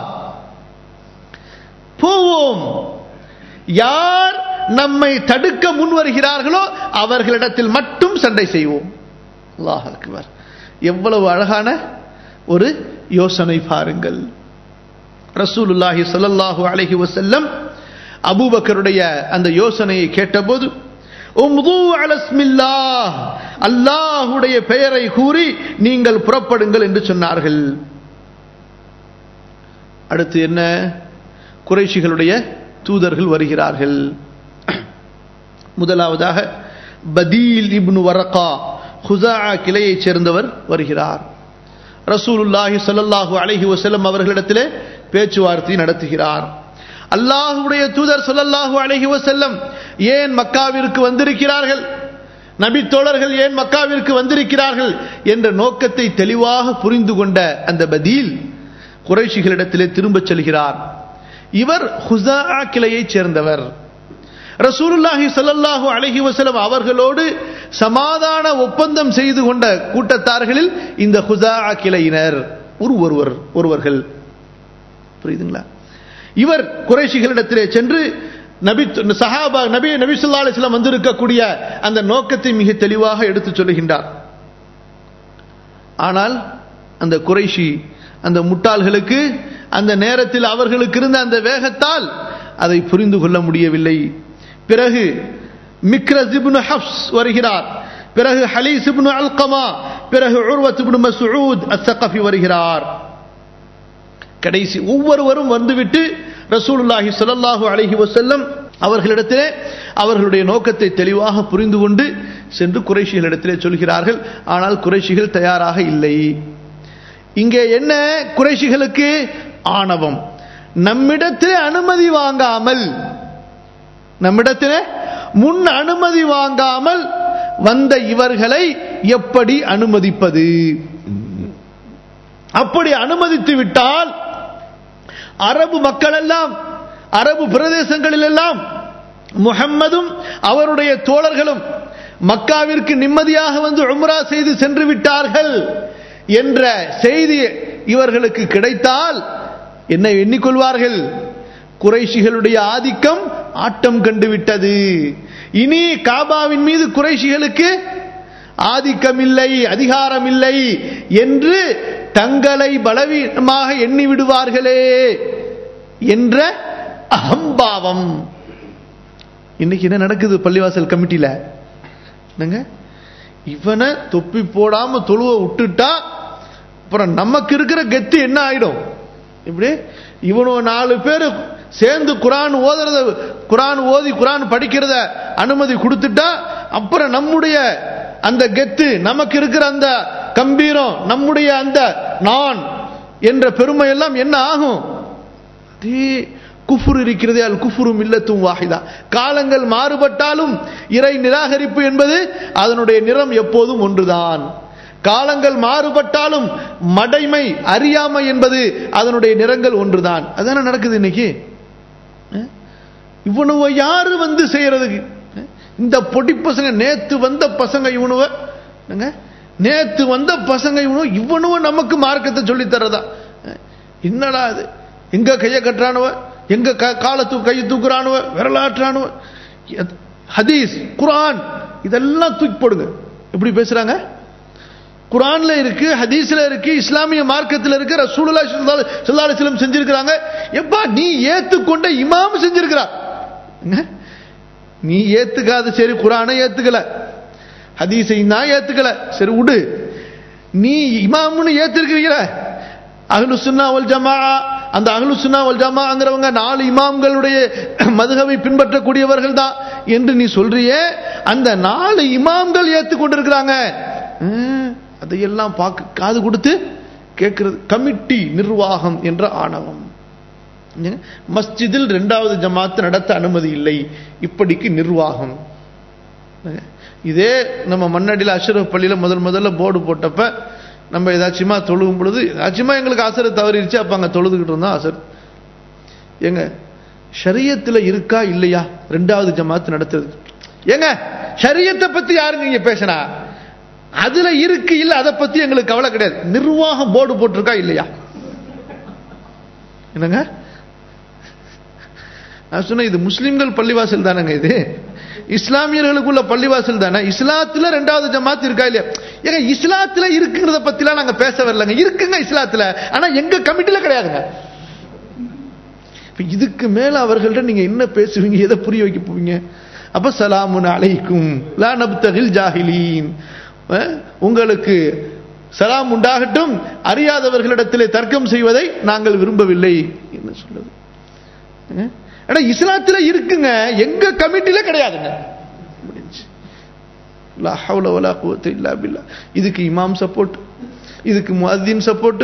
Speaker 1: போவோம், யார் நம்மை தடுக்க முன் வருகிறார்களோ அவர்களிடத்தில் மட்டும் சண்டை செய்வோம். அல்லாஹ் அக்பர், எவ்வளவு அழகான ஒரு யோசனை பாருங்கள். ரசூலுல்லாஹி ஸல்லல்லாஹு அலைஹி வஸல்லம் அபூபக்கருடைய அந்த யோசனையை கேட்டபோது, உம்து அலஸ்மில்லாஹ், அல்லாஹ்வுடைய பெயரை கூறி நீங்கள் புறப்படுங்கள் என்று சொன்னார்கள். அடுத்து என்ன? குறைஷிகளுடைய தூதர்கள் வருகிறார்கள். முதலாவதாக பதீல் இப்னு வரகா, ஹுஸாஅ கிளையைச் சேர்ந்தவர் வருகிறார். ரசூலுல்லாஹி ஸல்லல்லாஹு அலைஹி வஸல்லம் அவர்களிடத்திலே பேச்சுவார்த்தை நடத்துகிறார். அல்லாஹ்வுடைய தூதர் ஸல்லல்லாஹு அலைஹி வஸல்லம் ஏன் மக்காவிற்கு வந்திருக்கிறார்கள், நபி தோழர்கள் ஏன் மக்காவிற்கு வந்திருக்கிறார்கள் என்ற நோக்கத்தை தெளிவாக புரிந்து கொண்ட அந்த பதீல் குறைஷிகளிடத்திலே திரும்பச் செல்கிறார். இவர் ஹுஸாஅ கிளையைச் சேர்ந்தவர். ரசூலுல்லாஹி ஸல்லல்லாஹு அலைஹி வஸல்லம் அவர்களோடு சமாதான ஒப்பந்தம் செய்து கொண்ட கூட்டத்தார்களில் இந்த ஹுஸாஅ கிளையினர் ஒரு ஒருவர் ஒருவர்கள் புரியுதுங்களா? இவர் குறைஷிகளிடத்திலே சென்று நபி சஹாபா நபி நபி ஸல்லல்லாஹு அலைஹி வஸல்லம் வந்திருக்கக்கூடிய அந்த நோக்கத்தை மிக தெளிவாக எடுத்துச் சொல்லுகின்றார். ஆனால் அந்த குறைஷி அந்த முட்டாள்களுக்கு அந்த நேரத்தில் அவர்களுக்கு இருந்த அந்த வேகத்தால் அதை புரிந்து கொள்ள முடியவில்லை. பிறகு மிக்ரஸ் இப்னு ஹஃப்ஸ் வருகிறார், பிறகு ஹலீஸ் இப்னு அல்கமா, பிறகு உர்வத் இப்னு மஸ்ஊத் அஸ்-ஸகஃபி வருகிறார். கடைசி ஒவ்வொருவரும் வந்துவிட்டு ரசூலுல்லாஹி ஸல்லல்லாஹு அலைஹி வஸல்லம் அவர்களிடத்திலே அவர்களுடைய நோக்கத்தை தெளிவாக புரிந்து கொண்டு சென்று குறைஷிகளிடத்திலே சொல்கிறார்கள். ஆனால் குறைஷிகள் தயாராக இல்லை. இங்கே என்ன? குறைஷிகளுக்கு ஆணவம். நம்மிடத்திலே அனுமதி வாங்காமல் நம்மிடத்திலே முன் அனுமதி வாங்காமல் வந்த இவர்களை எப்படி அனுமதிப்பது? அப்படி அனுமதித்து விட்டால் அரபு மக்கள் எல்லாம், அரபு பிரதேசங்களில் எல்லாம் முஹம்மதும் அவருடைய தோழர்களும் மக்காவிற்கு நிம்மதியாக வந்து உம்ரா செய்து சென்று விட்டார்கள் என்ற செய்தி இவர்களுக்கு கிடைத்தால் என்ன எண்ணிக்கொள்வார்கள்? குறைஷிகளுடைய ஆதிக்கம் ஆட்டம் கண்டுவிட்டது. இனி காபாவின் மீது குறைஷிகளுக்கு ஆதிக்கம் இல்லை, அதிகாரம் இல்லை என்று தங்களை பலவீனமாக எண்ணி விடுவார்களே என்ற அகம்பாவம். இன்னைக்கு என்ன நடக்குது பள்ளிவாசல் கமிட்டியில? இவனை தொப்பி போடாம தொழுவ விட்டுட்டா அப்புறம் நமக்கு இருக்கிற கெத்து என்ன ஆயிடும்? இப்படி இவனோ நாலு பேர் சேர்ந்து குரான் ஓதுறத குரான் ஓதி குரான் படிக்கிறத அனுமதி கொடுத்துட்டா அப்புறம் நம்முடைய அந்த கெத்து, நமக்கு இருக்கிற அந்த கம்பீரம், நம்முடைய அந்த நான் என்ற பெருமை எல்லாம் என்ன ஆகும்? குஃபுர் இருக்கிறதே, அல் குஃபுரு மில்லத்தும் வாஹிதா. காலங்கள் மாறுபட்டாலும் இறை நிராகரிப்பு என்பது அதனுடைய நிறம் எப்போதும் ஒன்றுதான். காலங்கள் மாறுபட்டாலும் மடைமை அறியாமை என்பது அதனுடைய நிறங்கள் ஒன்றுதான். அதான நடக்குது இன்னைக்கு. இவனுவ யாரு வந்து செய்யறதுக்கு? இந்த பொடி பசங்க, நேத்து வந்த பசங்க இவனுவ, நேத்து வந்த பசங்க இவனுவ இவனுவ நமக்கு மார்க்கத்தை சொல்லி தர்றதா? என்னடா அது? எங்க கைய கட்டுறானுவ, எங்க காலத்து கையை தூக்குறானுவ, விரலாற்றானுவ. ஹதீஸ் குர்ஆன் இதெல்லாம் தூக்கி போடுங்க. எப்படி பேசுறாங்க? குர்ஆன்ல இருக்கு, ஹதீஸ்ல இருக்கு, இஸ்லாமிய மார்க்கத்தில் இருக்கு, ரசூலுல்லாஹி ஸல்லல்லாஹு அலைஹி வஸல்லம் செஞ்சிருக்காங்க. எப்பா நீ ஏத்துக்கொண்ட இமாம் செஞ்சிருக்கிறார். நீ ஏத்துக்காத, சரி குர்ஆனை ஏத்துக்கல, ஹதீஸையும் தான் ஏத்துக்கல, சரி விடு. நீ இமாம்னு ஏத்திருக்கிறீங்க. அஹ்லு சுன்னா வல் ஜமாஅ, அந்த அஹ்லு சுன்னா வல் ஜமாஅங்கறவங்க நாலு இமாம்களுடைய மதுஹபை பின்பற்றக்கூடியவர்கள் தான் என்று நீ சொல்றியே, அந்த நாலு இமாம்கள் ஏத்துக்கொண்டிருக்கிறாங்க. அதையெல்லாம் பார்க்க காது கொடுத்து கேட்கிறது. கமிட்டி நிர்வாகம் என்ற ஆணவம். மஸ்ஜிதில் இரண்டாவது ஜமாத் நடத்த அனுமதி இல்லை, இப்படிக்கு நிர்வாகம். இதே நம்ம மண்ணடியில் அஷ்ரஃப் பள்ளியில முதல் முதல்ல போர்டு போட்டப்ப நம்ம ஏதாச்சுமா தொழுகும் பொழுது ஏதாச்சுமா எங்களுக்கு அசர் தவறிடுச்சு, அப்ப அங்க தொழுதுகிட்டு இருந்தோம். அசர் எங்க ஷரியத்துல இருக்கா இல்லையா ரெண்டாவது ஜமாத் நடத்துறது? ஏங்க ஷரியத்தை பத்தி யாருங்க இங்க பேசினா? அதுல இருக்கு இல்ல, அதை பத்தி எங்களுக்கு கவலை கிடையாது. நிர்வாகம் போர்டு போட்டிருக்கா இல்லையா? என்னங்க நான் சொன்ன, இது முஸ்லிம்கள் பள்ளிவாசல் தானங்க, இது இஸ்லாமியர்களுக்குள்ள பள்ளிவாசல் தானே. இஸ்லாத்துல ரெண்டாவது ஜமாத் இருக்கா இல்லையா? ஏங்க இஸ்லாத்துல இருக்குங்கிறத பத்திலாம் நாங்க பேச வரலங்க. இருக்குங்க இஸ்லாத்துல, ஆனா எங்க கமிட்டில கிடையாதுங்க. இதுக்கு மேல அவர்கள்ட்ட நீங்க என்ன பேசுவீங்க, எதை புரிய வைக்க போவீங்க? அப்ப சலாமுன் அலைக்கும் லா நப்தகில் ஜாஹிலீன், உங்களுக்கு சலாம் உண்டாகட்டும், அறியாதவர்களிடத்திலே தர்க்கம் செய்வதை நாங்கள் விரும்பவில்லை என்ன சொல்லுது? ஆனா இஸ்லாத்துல இருக்குங்க, எங்க கமிட்டில கிடையாதுங்க. லா ஹவ்ல வலா குவத்த இல்லா பில்லா. இதுக்கு இமாம் சப்போர்ட், இதுக்கு முஅத்தின் சப்போர்ட்.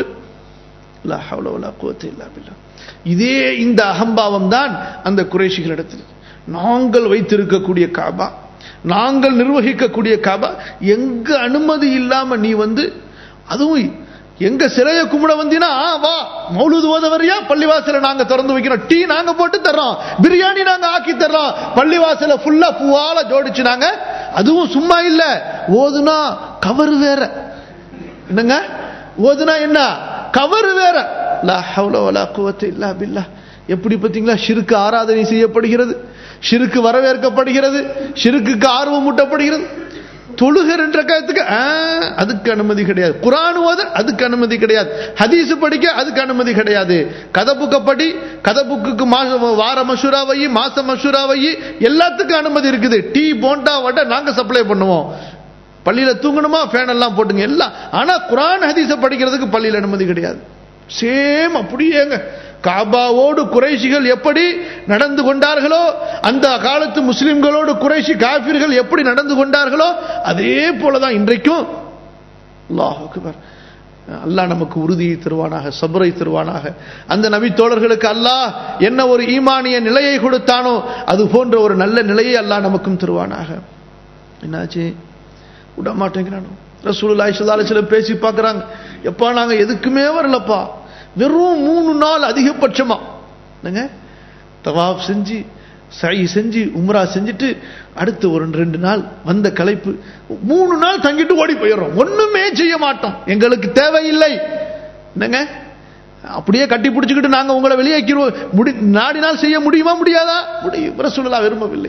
Speaker 1: லா ஹவ்ல வலா குவத்த இல்லா பில்லா. இதே இந்த அகம்பாவம் தான் அந்த குறைஷிகளிடத்தில். நாங்கள் வைத்திருக்கக்கூடிய காபா, நாங்கள் நிர்வகிக்கக்கூடிய காபா, எங்க அனுமதி இல்லாம நீ வந்து, அதுவும் எங்க சிலைய கும்பிட வந்தீனா வா மௌலூது ஓத வரியா, பள்ளிவாசல நாங்க திறந்து வைக்கிறோம், டீ நாங்க போட்டு தர்றோம், பிரியாணி நாங்க ஆக்கி தர்றோம், பள்ளிவாசல ஃபுல்லா பூவால ஜோடிச்சு நாங்க. அதுவும் சும்மா இல்ல, ஓதுனா கவர் வேற. என்னங்க ஓதுனா என்ன கவர் வேற. லா ஹவ்ல வலா குவத்த இல்லா பில்லாஹ். எப்படி பாத்தீங்களா? ஷிர்க் ஆராதனை செய்யப்படுகிறது, ஷிர்க் வரவேற்கப்படுகிறது, ஷிர்க்குக்கு ஆர்வம் ஊட்டப்படுகிறது. தொழுகை ரெண்டு ரக்காத்துக்கு அதுக்கு அனுமதி கிடையாது. குர்ஆன் ஓத அதுக்கு அனுமதி கிடையாது. ஹதீஸ் படிக்க அதுக்கு அனுமதி கிடையாது. கதபுக்க படி, கதபுக்கு வார மஷூரா வை, மாச மஷூரா வை, எல்லாத்துக்கும் அனுமதி இருக்குது. டீ போண்டா வடை நாங்க சப்ளை பண்ணுவோம். பள்ளியில தூங்கணுமா ஃபேன் எல்லாம் போட்டுங்க எல்லாம். ஆனா குர்ஆன் ஹதீஸ படிக்கிறதுக்கு பள்ளியில அனுமதி கிடையாது. சேம் அப்படியேங்க. காபாவோடு குறைஷிகள் எப்படி நடந்து கொண்டார்களோ, அந்த காலத்து முஸ்லிம்களோடு குறைஷி காஃபிர்கள் எப்படி நடந்து கொண்டார்களோ, அதே போலதான் இன்றைக்கும். அல்லாஹ் அக்பர். அல்லாஹ் நமக்கு உறுதியை தருவானாக, சபரை தருவானாக. அந்த நபி தோழர்களுக்கு அல்லாஹ் என்ன ஒரு ஈமானிய நிலையை கொடுத்தானோ அது போன்ற ஒரு நல்ல நிலையை அல்லாஹ் நமக்கும் தருவானாக. என்னாச்சு? விட மாட்டேங்கிறானோ. ரசூலுல்லாஹி ஸல்லல்லாஹு அலைஹி வஸல்லம் பேசி பார்க்கறாங்க, எப்பா நாங்க எதுக்குமே வரலப்பா, வெறும் மூணு நாள் அதிகபட்சமா என்னங்க தவாப் செஞ்சு சை செஞ்சு உம்ரா செஞ்சுட்டு அடுத்து ஒரு ரெண்டு நாள் வந்த களைப்பு, மூணு நாள் தங்கிட்டு ஓடி போயிடுறோம், ஒண்ணுமே செய்ய மாட்டோம், எங்களுக்கு தேவையில்லை. என்னங்க அப்படியே கட்டி பிடிச்சுக்கிட்டு நாங்க உங்களை வெளியேக்கிடுவோம், முடி நாடினால் செய்ய முடியுமா முடியாதா? முடியும். ரசூலுல்லாஹ் விரும்பவில்லை.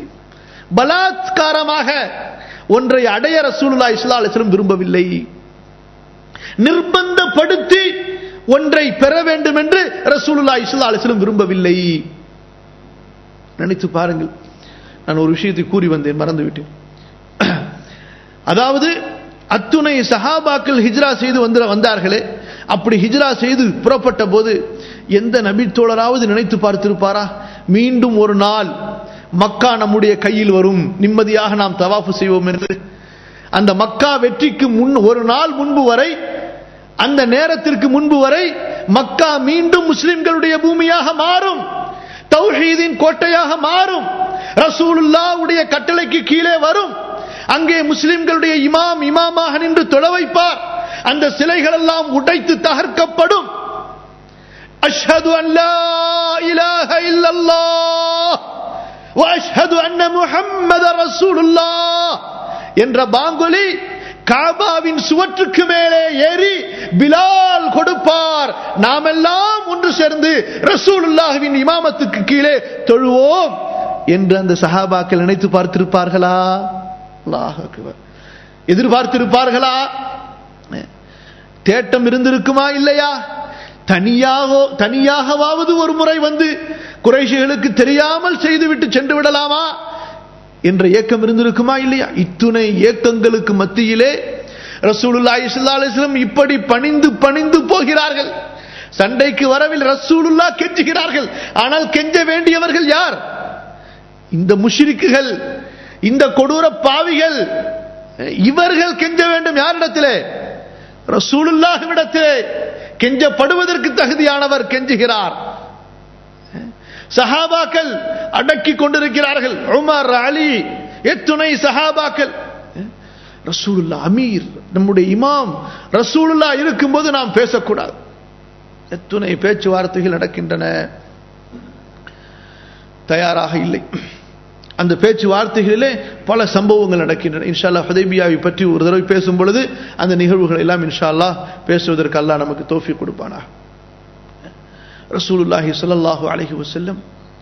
Speaker 1: பலாத்காரமாக ஒன்றை அடைய ரசூலுல்லாஹி ஸல்லல்லாஹு அலைஹி வஸல்லம் விரும்பவில்லை. நிர்பந்தப்படுத்தி ஒன்றை பெற வேண்டும் என்று ரசூலுல்லாஹி ஸல்லல்லாஹு அலைஹி வஸல்லம் விரும்பவில்லை. நினைத்து பாருங்கள். நான் ஒரு விஷயத்தை கூறி வந்தேன், மறந்து விட்டேன். அதாவது அத்துணை சஹாபாக்கள் ஹிஜ்ரா செய்து வந்து வந்தார்களே, அப்படி ஹிஜ்ரா செய்து புறப்பட்ட போது எந்த நபி தோழராவது நினைத்து பார்த்திருப்பாரா மீண்டும் ஒரு நாள் மக்கா நம்முடைய கையில் வரும், நிம்மதியாக நாம் தவாஃப் செய்வோம் என்று? அந்த மக்கா வெற்றிக்கு முன் ஒரு நாள் முன்பு வரை, அந்த நேரத்திற்கு முன்பு வரை மக்கா மீண்டும் முஸ்லிம்களுடைய பூமியாக மாறும், தௌஹீதின் கோட்டையாக மாறும். ரசூலுல்லாஹ்வுடைய கட்டளைக்கு கீழே வரும். அங்கே முஸ்லிம்களுடைய இமாம் இமாமாக நின்று தொழ வைப்பார். அந்த சிலைகள் எல்லாம் உடைத்து தகர்க்கப்படும். அஷ்ஹது அன் லா இலாஹ இல்லல்லாஹ் வ அஷ்ஹது அன்ன முஹம்மதர் ரசூலுல்லாஹ் என்ற பாங்கொலி காபாவின் சுவற்றுக்கு மேலே ஏறி பிலால் கொடுப்பார். நாமெல்லாம் ஒன்று சேர்ந்து ரசூலுல்லாஹ்வின் இமாமத்துக்கு கீழே தொழுவோம் என்று அந்த சஹாபாக்கள் நினைத்து பார்த்திருப்பார்களா? அல்லாஹ் அக்பர். எதிர்பார்த்திருப்பார்களா? தேட்டம் இருந்திருக்குமா இல்லையா? தனியாக தனியாகவாவது ஒரு முறை வந்து குறைஷிகளுக்கு தெரியாமல் செய்துவிட்டு சென்று விடலாமா என்ற ஏக்கம் இருந்திருக்குமா இல்லையா? இத்துணை ஏக்கங்களுக்கு மத்தியிலே ரசூலுல்லாஹி ஸல்லல்லாஹு அலைஹி வஸல்லம் இப்படி பணிந்து பணிந்து போகிறார்கள். சண்டைக்கு வரவில் ரசூலுல்லாஹ் கெஞ்சுகிறார்கள். ஆனால் கெஞ்ச வேண்டியவர்கள் யார்? இந்த முஷ்ரிக்குகள், இந்த கொடூர பாவிகள். இவர்கள் கெஞ்ச வேண்டும் யாரிடத்திலே? ரசூலுல்லாஹ்விடத்திலே. கெஞ்சப்படுவதற்கு தகுதியானவர் கெஞ்சுகிறார். சஹாபாக்கள் அடக்கி கொண்டிருக்கிறார்கள். உமர், அலி, எத்துணை சஹாபாக்கள். ரசூலுல்லாஹ் அமீர், நம்முடைய இமாம் ரசூலுல்லாஹ் இருக்கும்போது நாம் பேசக்கூடாது. எத்துணை பேச்சுவார்த்தைகள் நடக்கின்றன. தயாராக இல்லை. அந்த பேச்சுவார்த்தைகளிலே பல சம்பவங்கள் நடக்கின்றன. இன்ஷா அல்லாஹ் ஹுதைபியாவை பற்றி ஒரு தடவை பேசும் பொழுது அந்த நிகழ்வுகள் எல்லாம் இன்ஷா அல்லாஹ் பேசுவதற்கு அல்லாஹ் நமக்கு தௌஃபீக் கொடுப்பானாக. ரசூலுல்லாஹி ஸல்லல்லாஹு அலைஹி வஸல்லம்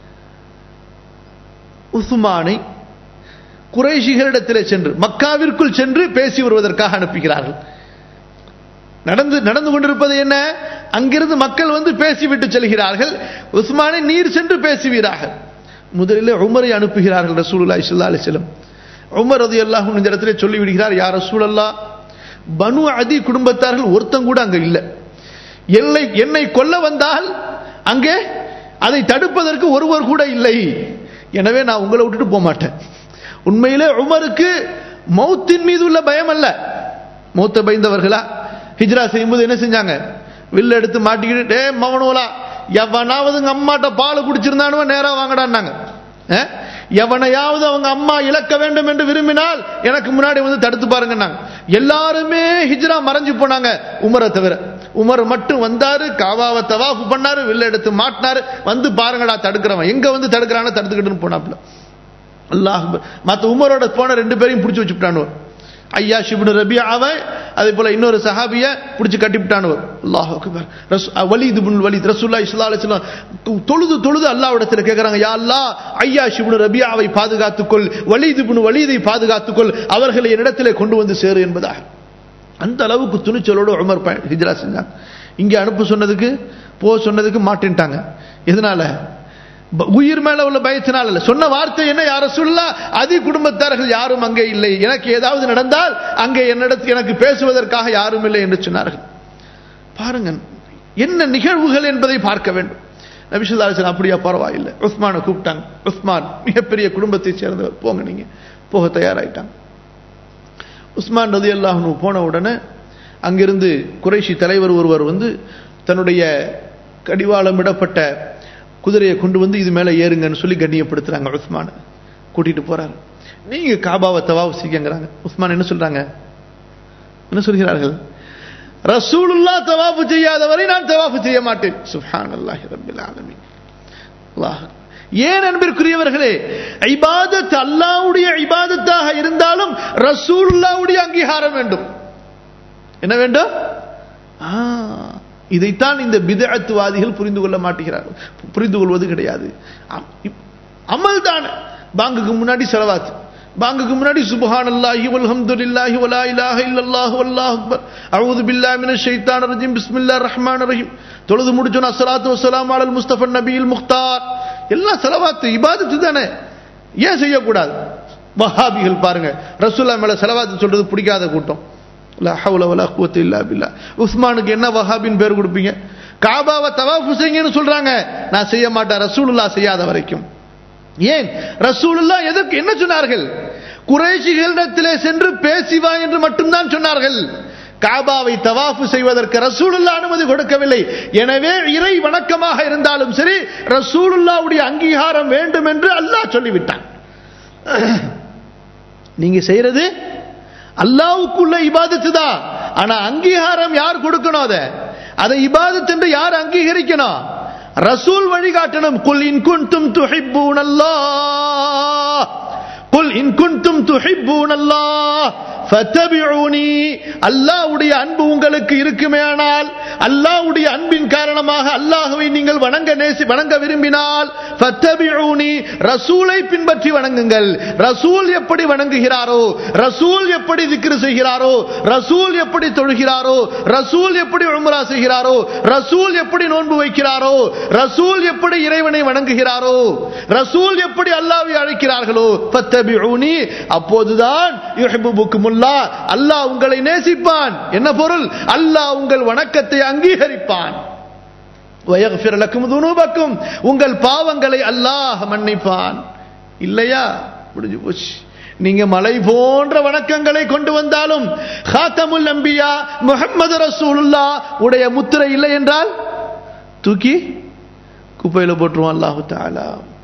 Speaker 1: உஸ்மானை குறைஷிகளிடத்திலே சென்று மக்காவிற்குள் சென்று பேசி வருவதற்காக அனுப்புகிறார்கள். நடந்து நடந்து கொண்டிருப்பது என்ன? அங்கிருந்து மக்கள் வந்து பேசிவிட்டு செல்கிறார்கள். உஸ்மானை நீர் சென்று பேசுவீராக. முதலில் உமரை அனுப்புகிறார்கள் ரசூலுல்லாஹி ஸல்லல்லாஹு அலைஹி வஸல்லம். உமர் ரலியல்லாஹு அன்ஹு இந்த இடத்திலே சொல்லி விடுகிறார், யா ரசூலல்லாஹ், பனு அதி குடும்பத்தார்கள் ஒருத்தன் கூட அங்க இல்லை. என்னை என்னை கொல்ல வந்தால் அங்கே அதை தடுப்பதற்கு ஒருவர் கூட இல்லை. எனவே நான் உங்களை விட்டுட்டு போக மாட்டேன். உண்மையிலே உமருக்கு மௌத்தின் மீது உள்ள பயம் அல்ல. மௌத்த பயந்தவர்களா? ஹிஜ்ரா செய்யும்போது என்ன செஞ்சாங்க? வில்ல எடுத்து மாட்டிக்கிட்டு, டே மவனோலா, எவனாவது அம்மாட்ட பால் குடிச்சிருந்தானோ நேரா வாங்கடான்னாங்க. எவனையாவது அவங்க அம்மா இழக்க வேண்டும் என்று விரும்பினால் எனக்கு முன்னாடி வந்து தடுத்து பாருங்க. எல்லாருமே ஹிஜ்ரா மறைஞ்சு போனாங்க, உமரை தவிர. உமர் மட்டும் வந்தாரு, காவாவை தவாஃப் பண்ணாரு, வில்ல எடுத்து மாட்டினாரு. வந்து பாருங்கடா தடுக்கிறவன் எங்க வந்து தடுக்கிறான தடுத்துக்கிட்டு போனாப்ல. அல்லாஹ். மற்ற உமரோட போன ரெண்டு பேரையும் பிடிச்சி வச்சுட்டானுவர். ஐயாஷ் இப்னு ரபியாவை, அதே போல இன்னொரு சஹாபியை பிடிச்சி கட்டிவிட்டானுவர். அல்லாஹ் அக்பர். வலீத் இப்னு வலீத் ரசூலுல்லாஹி ஸல்லல்லாஹு அலைஹி வஸல்லம் தொழுது தொழுது அல்லாஹ்விடத்துல கேக்குறாங்க, யா அல்லாஹ், ஐயாஷ் இப்னு ரபியாவை பாதுகாத்துக்கொள், வலீத் இப்னு வலீதை பாதுகாத்துக்கொள், அவர்களை என்னிடத்திலே கொண்டு வந்து சேரு என்பதாக. அந்த அளவுக்கு துணிச்சலோடு உமர் ஹிஜ்ரா செஞ்சாங்க. இங்கே அனுப்ப சொன்னதுக்கு போ சொன்னதுக்கு மாட்டேன்ட்டாங்க. எதனால? உயிர் மேல உள்ள பயத்தினால் அல்ல. சொன்ன வார்த்தை என்ன? யா ரசூலுல்லாஹ், அதி குடும்பத்தார்கள் யாரும் அங்கே இல்லை, எனக்கு ஏதாவது நடந்தால் அங்கே என்னிடத்தில் எனக்கு பேசுவதற்காக யாரும் இல்லை என்று சொன்னார்கள். பாருங்க என்ன நிகழ்வுகள் என்பதை பார்க்க வேண்டும். நபி ஸல்லல்லாஹு அலைஹி வஸல்லம் அப்படியா, பரவாயில்லை. உஸ்மானை கூப்பிட்டாங்க. உஸ்மான் மிகப்பெரிய குடும்பத்தை சேர்ந்தவர், போங்க நீங்க. போக தயாராயிட்டாங்க. உஸ்மான் ரலியல்லாஹு அன்ஹு போன உடனே அங்கிருந்து குறைஷி தலைவர் ஒருவர் வந்து தன்னுடைய கடிவாளம் இடப்பட்ட குதிரையை கொண்டு வந்து இது மேல ஏறுங்கன்னு சொல்லி கண்ணியப்படுத்துறாங்க. உஸ்மான் கூட்டிட்டு போறாங்க. நீங்க காபாவை தவாஃப் செய்யுங்கறாங்க. உஸ்மான் என்ன சொல்றாங்க? என்ன சொல்கிறார்கள்? ரசூலுல்லாஹ் தவாஃப் செய்யாதவரை நான் தவாஃப் செய்ய மாட்டேன். சுப்ஹானல்லாஹி ரப்பில் ஆலமீன். அல்லாஹ். ஏன் அன்பிற்குரியவர்களே, இபாதத் அல்லாஹ்வுடைய இபாதத்தாக இருந்தாலும் ரசூலுல்லாஹ்வுடைய அங்கீகாரம் வேண்டும். என்ன வேண்டும்? இதைத்தான் இந்த பித்அத்வாதிகள் புரிந்து கொள்ள மாட்டேங்கிறார்கள், புரிந்து கொள்வது கிடையாது. அமல் தான். பாங்குக்கு முன்னாடி ஸலவாத், பாங்குக்கு முன்னாடி சுப்ஹானல்லாஹி வல்ஹம்துலில்லாஹி வலா இலாஹ இல்லல்லாஹு வல்லாஹு அக்பர், அஊது பில்லாஹி மினஷ் ஷைத்தானிர் ரஜீம், பிஸ்மில்லாஹிர் ரஹ்மானிர் ரஹீம். தொழுது முடிச்சோம் அஸ்ஸலாத்து வஸ்ஸலாமு அலல் முஸ்தஃபா நபியில் முக்தார். எல்லாம் ஸலவாத், இபாதத் தானே. ஏன் செய்யக்கூடாது? வஹாபிகள் பாருங்க, ரசூலுல்லாஹ் மேல ஸலவாத் சொல்றது பிடிக்காத கூட்டம். லா ஹவ்ல வலா குவத்த இல்லா பில்லாஹ். உஸ்மானுக்கு என்ன வஹாபின் பேர் கொடுப்பீங்க? காபாவை தவாஃப் செய்யுங்கன்னு சொல்றாங்க, நான் செய்ய மாட்டேன் ரசூலுல்லாஹ் செய்யாத வரைக்கும். ஏன்? ரசூலுல்லாஹ் எதற்கு என்ன சொன்னார்கள்? குறைஷிகளிடத்திலே சென்று பேசி வா என்று மட்டும்தான் சொன்னார்கள். காபாவை தவாஃப் செய்வதற்கு ரசூலுல்லாஹ் அனுமதி கொடுக்கவில்லை. எனவே இறை வணக்கமாக இருந்தாலும் சரி ரசூலுல்லாஹ்வுடைய அங்கீகாரம் வேண்டும் என்று அல்லாஹ் சொல்லிவிட்டான். நீங்க செய்யறது அல்லாஹ்வுக்குள்ள இபாதத்து தான். ஆனா அங்கீகாரம் யார் கொடுக்கணும்? அதை அதை இபாதத் என்று யார் அங்கீகரிக்கணும்? ரசூல் வழிகாட்டணும். குல் இன் குன்தும் துஹிப்பூனல்லாஹ் குல் இன் குன்தும் துஹிப்பூனல்லாஹ் ஃபத்தபிஊனி. அல்லாஹ்வுடைய அன்பு உங்களுக்கு இருக்குமேயானால், அல்லாஹ்வுடைய அன்பின் காரணமாக அல்லாஹ்வை நீங்கள் வணங்க நேசி வணங்க விரும்பினால் ஃபத்தபிஊனி, ரசூலை பின்பற்றி வணங்குங்கள். ரசூல் எப்படி வணங்குகிறாரோ, ரசூல் எப்படி திக்ர் செய்கிறாரோ, ரசூல் எப்படி தொழுகிறாரோ, ரசூல் எப்படி உம்ரா செய்கிறாரோ, ரசூல் எப்படி நோன்பு வைக்கிறாரோ, ரசூல் எப்படி இறைவனை வணங்குகிறாரோ, ரசூல் எப்படி அல்லாஹ்வை அழைக்கிறார்களோ ஃபத்தபிஊனி, அப்போதுதான் யுஹிப்புக்கும் அல்லாஹ் உங்களை நேசிப்பான். என்ன பொருள்? அல்லாஹ் உங்கள் வணக்கத்தை அங்கீகரிப்பான். வயக்ஃபிர் லக்கும் துனூபக்கும், உங்கள் பாவங்களை அல்லாஹ் மன்னிப்பான். இல்லையா முடிஞ்சு போச்சு. நீங்க மலை போன்ற வணக்கங்களை கொண்டு வந்தாலும் காத்தமுல் அம்பியா முஹம்மது ரசூலுல்லாஹ் உடைய முத்திரை இல்லை என்றால் தூக்கி குப்பையில போட்டுருவான் அல்லாஹ் தஆலா.